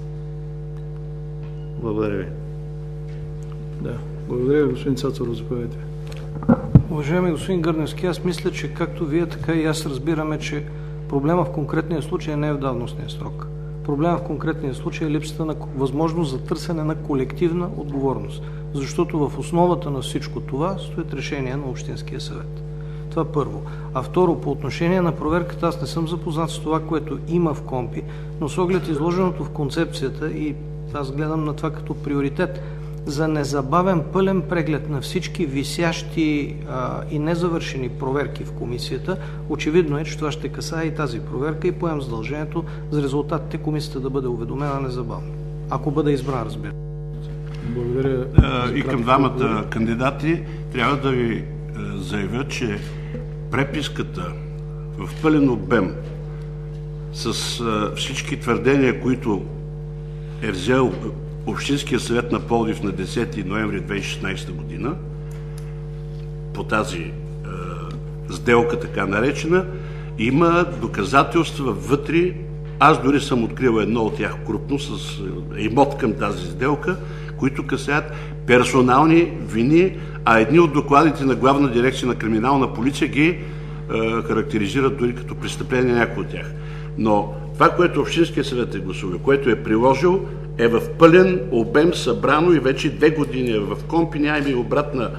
[SPEAKER 3] Благодаря ви.
[SPEAKER 9] Да, благодаря ви, господин Цацаров, заповядайте.
[SPEAKER 5] Уважаеми господин Гърневски, аз мисля, че както вие, така и аз разбираме, че проблема в конкретния случай не е в давностния срок. Проблема в конкретния случай е липсата на възможност за търсене на колективна отговорност. Защото в основата на всичко това стоят решения на Общинския съвет. Това първо. А второ, по отношение на проверката, аз не съм запознат с това, което има в КОМПИ, но с оглед изложеното в концепцията и аз гледам на това като приоритет. за незабавен пълен преглед на всички висящи а, и незавършени проверки в комисията. Очевидно е, че това ще касае и тази проверка и поем задължението за резултатите комисията да бъде уведомена незабавно. Ако бъде избран, разбира.
[SPEAKER 9] Благодаря.
[SPEAKER 11] И към двамата кандидати трябва да ви заявя, че преписката в пълен обем с всички твърдения, които е взел Общинския съвет на Пловдив на десети ноември две хиляди и шестнадесета година по тази е, сделка, така наречена, има доказателства вътре. Аз дори съм открил едно от тях крупно с имот към тази сделка, които касаят персонални вини, а едни от докладите на Главна дирекция на криминална полиция ги е, характеризират дори като престъпление някои от тях. Но това, което Общинския съвет е гласувал, което е приложил, е в пълен обем събрано и вече две години е в КОНПИ, нямаме и обратна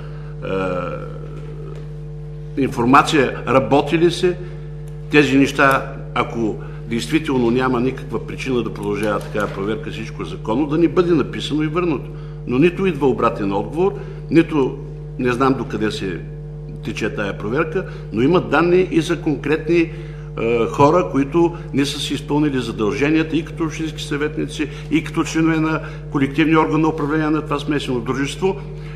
[SPEAKER 11] е, информация, работи ли се тези неща, ако действително няма никаква причина да продължава такава проверка, всичко е законно, да ни бъде написано и върнато. Но нито идва обратен отговор, нито не знам докъде се тече тая проверка, но има данни и за конкретни хора, които не са си изпълнили задълженията и като общински съветници, и като членове на колективния орган на управление на това смесено дружество.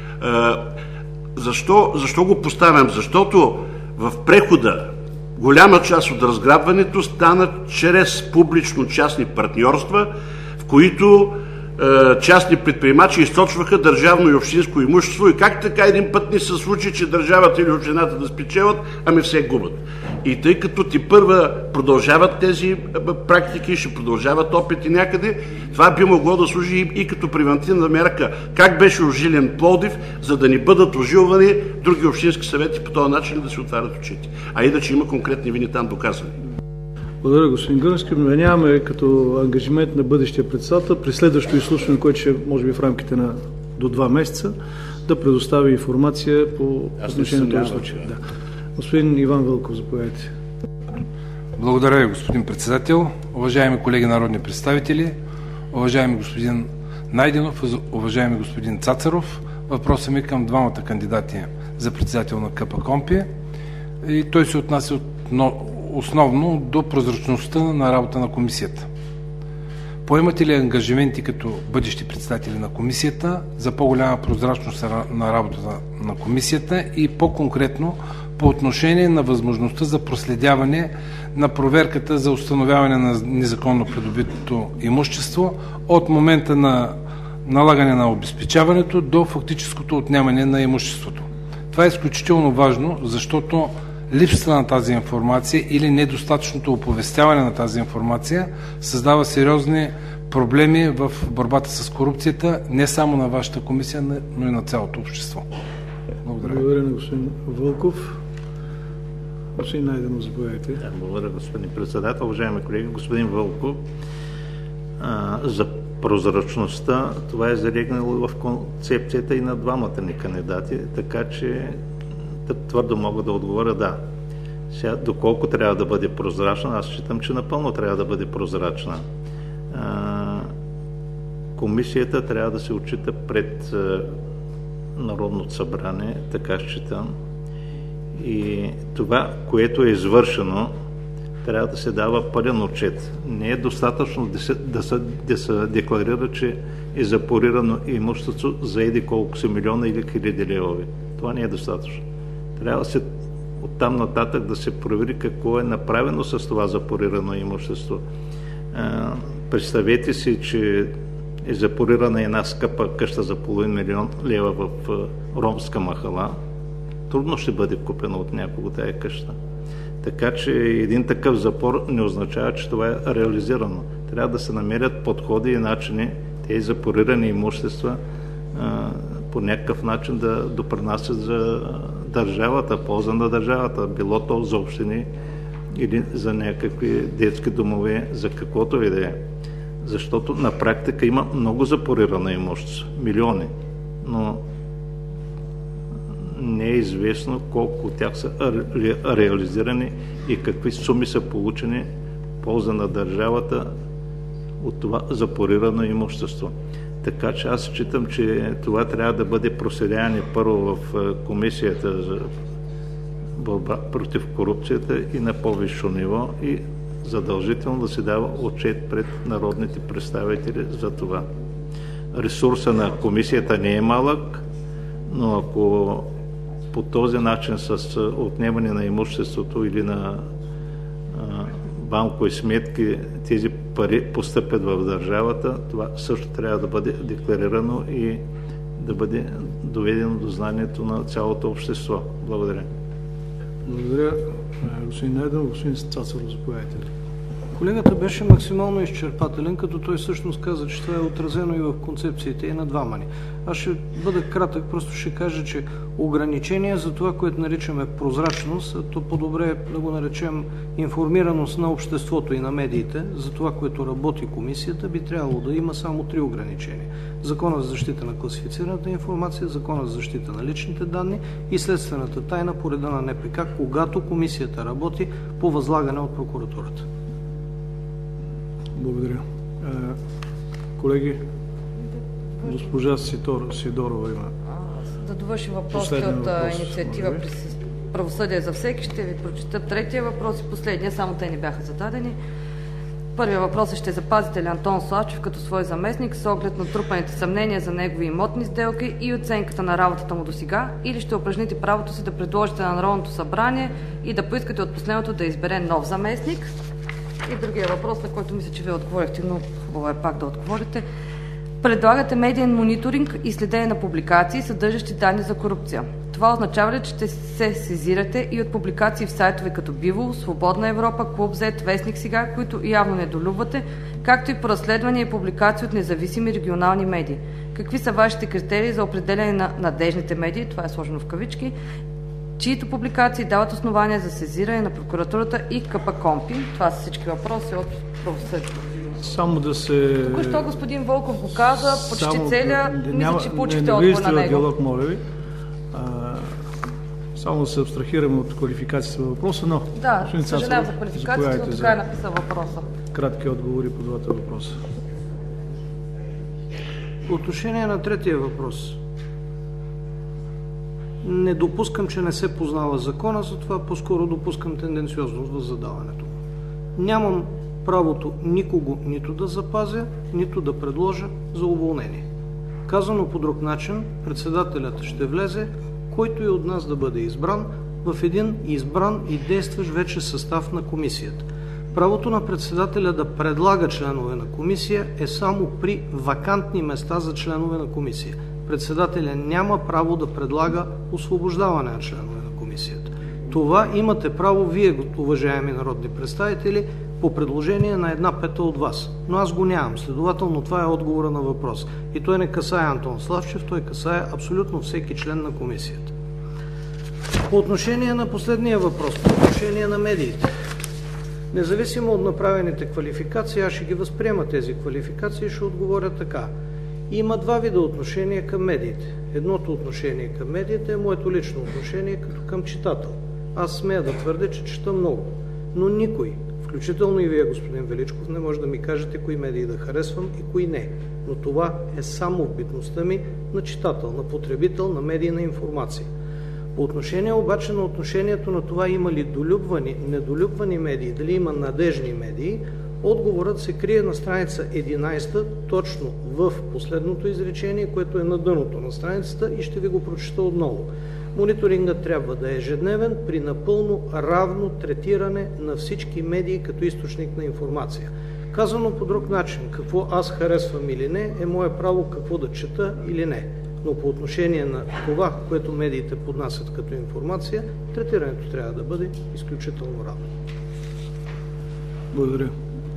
[SPEAKER 11] Защо, защо го поставям? Защото в прехода голяма част от разграбването стана чрез публично-частни партньорства, в които частни предприемачи източваха държавно и общинско имущество и как така един път ни се случи, че държавата или общината да спечелят, ами все губят. И тъй като ти първа продължават тези практики, ще продължават опити някъде, това би могло да служи и, и като превентивна мерка. Как беше ожилен Пловдив, за да ни бъдат ожилвани други общински съвети по този начин да се отварят очите. А иначе има конкретни вини там доказани.
[SPEAKER 9] Благодаря, господин Гърневски. Вменяваме като ангажимент на бъдещия председател при следващото изслушване, което ще може би в рамките на до два месеца, да предостави информация по отношение на този случай. Да. Господин Иван Вълков, заповядайте.
[SPEAKER 12] Благодаря ви, господин председател. Уважаеми колеги народни представители, уважаеми господин Найденов, уважаеми господин Цацаров, въпросът ми към двамата кандидати за председател на КПКОНПИ и той се отнася от основно до прозрачността на работа на комисията. Поемате ли ангажименти като бъдещи председатели на комисията за по-голяма прозрачност на работата на комисията и по-конкретно по отношение на възможността за проследяване на проверката за установяване на незаконно придобитото имущество от момента на налагане на обезпечаването до фактическото отнемане на имуществото? Това е изключително важно, защото липсата на тази информация или недостатъчното оповестяване на тази информация създава сериозни проблеми в борбата с корупцията, не само на вашата комисия, но и на цялото общество. Благодаря.
[SPEAKER 9] Благодаря на господин Вълков. Господин Найденов, заповядайте.
[SPEAKER 3] Да, благодаря, господин председател. Уважаеми колеги, господин Вълков, а, за прозрачността, това е залегнало в концепцията и на двамата ни кандидати, така че твърдо мога да отговоря да. Сега, доколко трябва да бъде прозрачна, аз считам, че напълно трябва да бъде прозрачна. А, комисията трябва да се отчита пред а, Народното събрание, така считам. И това, което е извършено, трябва да се дава пълен отчет. Не е достатъчно да се, да се, да се декларира, че е запорирано имущество за еди колко са милиона или хиляди левове. Това не е достатъчно. Трябва да се оттам нататък да се провери какво е направено с това запорирано имущество. А, представете си, че е запорирана една скъпа къща за половин милион лева в ромска махала. Трудно ще бъде купена от някого тая къща. Така че един такъв запор не означава, че това е реализирано. Трябва да се намерят подходи и начини тези запорирани имущества а, по някакъв начин да допринасят за държавата, полза на държавата, било то за общини или за някакви детски домове, за каквото и да е. Защото на практика има много запорирано имущество, милиони, но не е известно колко от тях са ре, реализирани и какви суми са получени в полза на държавата от това запорирано имущество.
[SPEAKER 13] Така че аз считам, че това трябва да бъде проследяване първо в Комисията за борба против корупцията и на по-висше ниво и задължително да се дава отчет пред народните представители за това. Ресурса на комисията не е малък, но ако по този начин с отнемане на имуществото или на банкови сметки тези пари постъпят в държавата, това също трябва да бъде декларирано и да бъде доведено до знанието на цялото общество. Благодаря.
[SPEAKER 9] Благодаря, господин Найденов. Господин Цацаров, заповядайте. Колегата беше максимално изчерпателен, като той всъщност каза, че това е отразено и в концепциите и на двама ни. Аз ще бъда кратък, просто ще кажа, че ограничения за това, което наричаме прозрачност, то по-добре да го наречем информираност на обществото и на медиите за това, което работи комисията, би трябвало да има само три ограничения. Закона за защита на класифицираната информация, Закона за защита на личните данни и следствената тайна по реда на Н П К, когато комисията работи по възлагане от прокуратурата. Благодаря. Колеги, госпожа Сидорова има.
[SPEAKER 6] Да довърши въпросите от въпрос. Инициатива Правосъдие за всеки. Ще ви прочита третия въпрос и последния, само те ни бяха зададени. Първият въпрос е: ще запазите ли Антон Славчев като свой заместник с оглед на трупаните съмнения за негови имотни сделки и оценката на работата му досега, или ще упражните правото си да предложите на Народното събрание и да поискате от последното да избере нов заместник? И другия въпрос, на който мисля, че вие отговорихте, но хубаво е пак да отговорите. Предлагате медиен мониторинг и следене на публикации, съдържащи данни за корупция. Това означава ли, че ще се сезирате и от публикации в сайтове като Биво, Свободна Европа, Клуб Зет, Вестник Сега, които явно недолюбвате, както и по разследвания и публикации от независими регионални медии? Какви са вашите критерии за определяне на надежните медии, това е сложено в кавички, чието публикации дават основания за сезиране на прокуратурата и КПКОНПИ? Това са всички въпроси от правосъдие.
[SPEAKER 9] Само да се...
[SPEAKER 6] Току-що господин Вълков го каза, почти
[SPEAKER 9] Само...
[SPEAKER 6] целия, мисля, че получихте
[SPEAKER 9] отговор
[SPEAKER 6] на него.
[SPEAKER 9] Диалог, моля ви. А, само да се абстрахираме от квалификацията на въпроса, но...
[SPEAKER 6] Да, съжалявам за квалификацията, но така е написал въпроса.
[SPEAKER 9] Кратки отговори по двата въпроса. По отношение на третия въпрос. Не допускам, че не се познава закона, затова по-скоро допускам тенденциозност в задаването. Нямам правото никого нито да запазя, нито да предложа за уволнение. Казано по друг начин, председателят ще влезе, който и от нас да бъде избран, в един избран и действащ вече състав на комисията. Правото на председателя да предлага членове на комисия е само при вакантни места за членове на комисия. Председателя няма право да предлага освобождаване на членове на комисията. Това имате право вие, уважаеми народни представители, по предложение на една пета от вас. Но аз го нямам. Следователно, това е отговора на въпрос. И той не касае Антон Славчев, той касае абсолютно всеки член на комисията. По отношение на последния въпрос, по отношение на медиите. Независимо от направените квалификации, аз ще ги възприема тези квалификации и ще отговоря така. Има два вида отношения към медиите. Едното отношение към медиите е моето лично отношение като към читател. Аз смея да твърдя, че чета много. Но никой, включително и вие, господин Величков, не може да ми кажете кои медии да харесвам и кои не. Но това е само в битността ми на читател, на потребител на медийна информация. По отношение обаче на отношението на това има ли долюбвани, недолюбвани медии, дали има надежни медии, отговорът се крие на страница единайсета, точно в последното изречение, което е на дъното на страницата, и ще ви го прочета отново. Мониторингът трябва да е ежедневен при напълно равно третиране на всички медии като източник на информация. Казано по друг начин, какво аз харесвам или не, е мое право какво да чета или не. Но по отношение на това, което медиите поднасят като информация, третирането трябва да бъде изключително равно. Благодаря.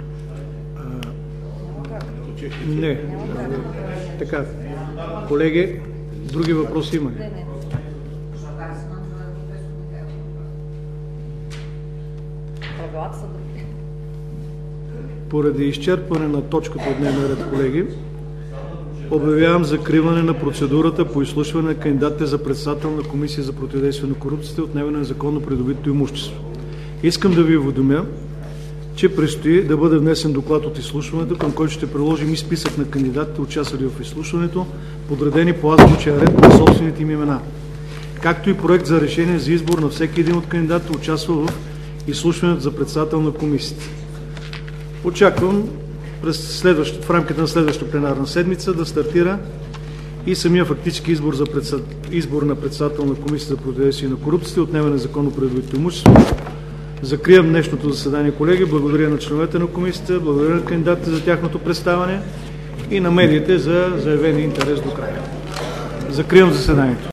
[SPEAKER 9] Не. Така. Колеги, други въпроси има ли?
[SPEAKER 6] Не, не. Правилата са други.
[SPEAKER 9] Поради изчерпване на точката от дневния ред, колеги, обявявам закриване на процедурата по изслушване на кандидатите за председател на Комисия за противодействие на корупцията и отнемане на незаконно придобитото имущество. Искам да ви уведомя, че предстои да бъде внесен доклад от изслушването, към който ще приложим и списък на кандидатите, участвали в изслушването, подредени по азбучен ред на собствените им имена, както и проект за решение за избор на всеки един от кандидатите, участвал в изслушването за председател на комисията. Очаквам през следващ, в рамките на следващата пленарна седмица да стартира и самия фактически избор, за председ... избор на председател на комисията за противодействие на корупцията и отнемане на законно придобитото имущество. Закривам днешното заседание, колеги. Благодаря на членовете на комисията, благодаря на кандидатите за тяхното представяне и на медиите за заявения интерес до края. Закривам заседанието.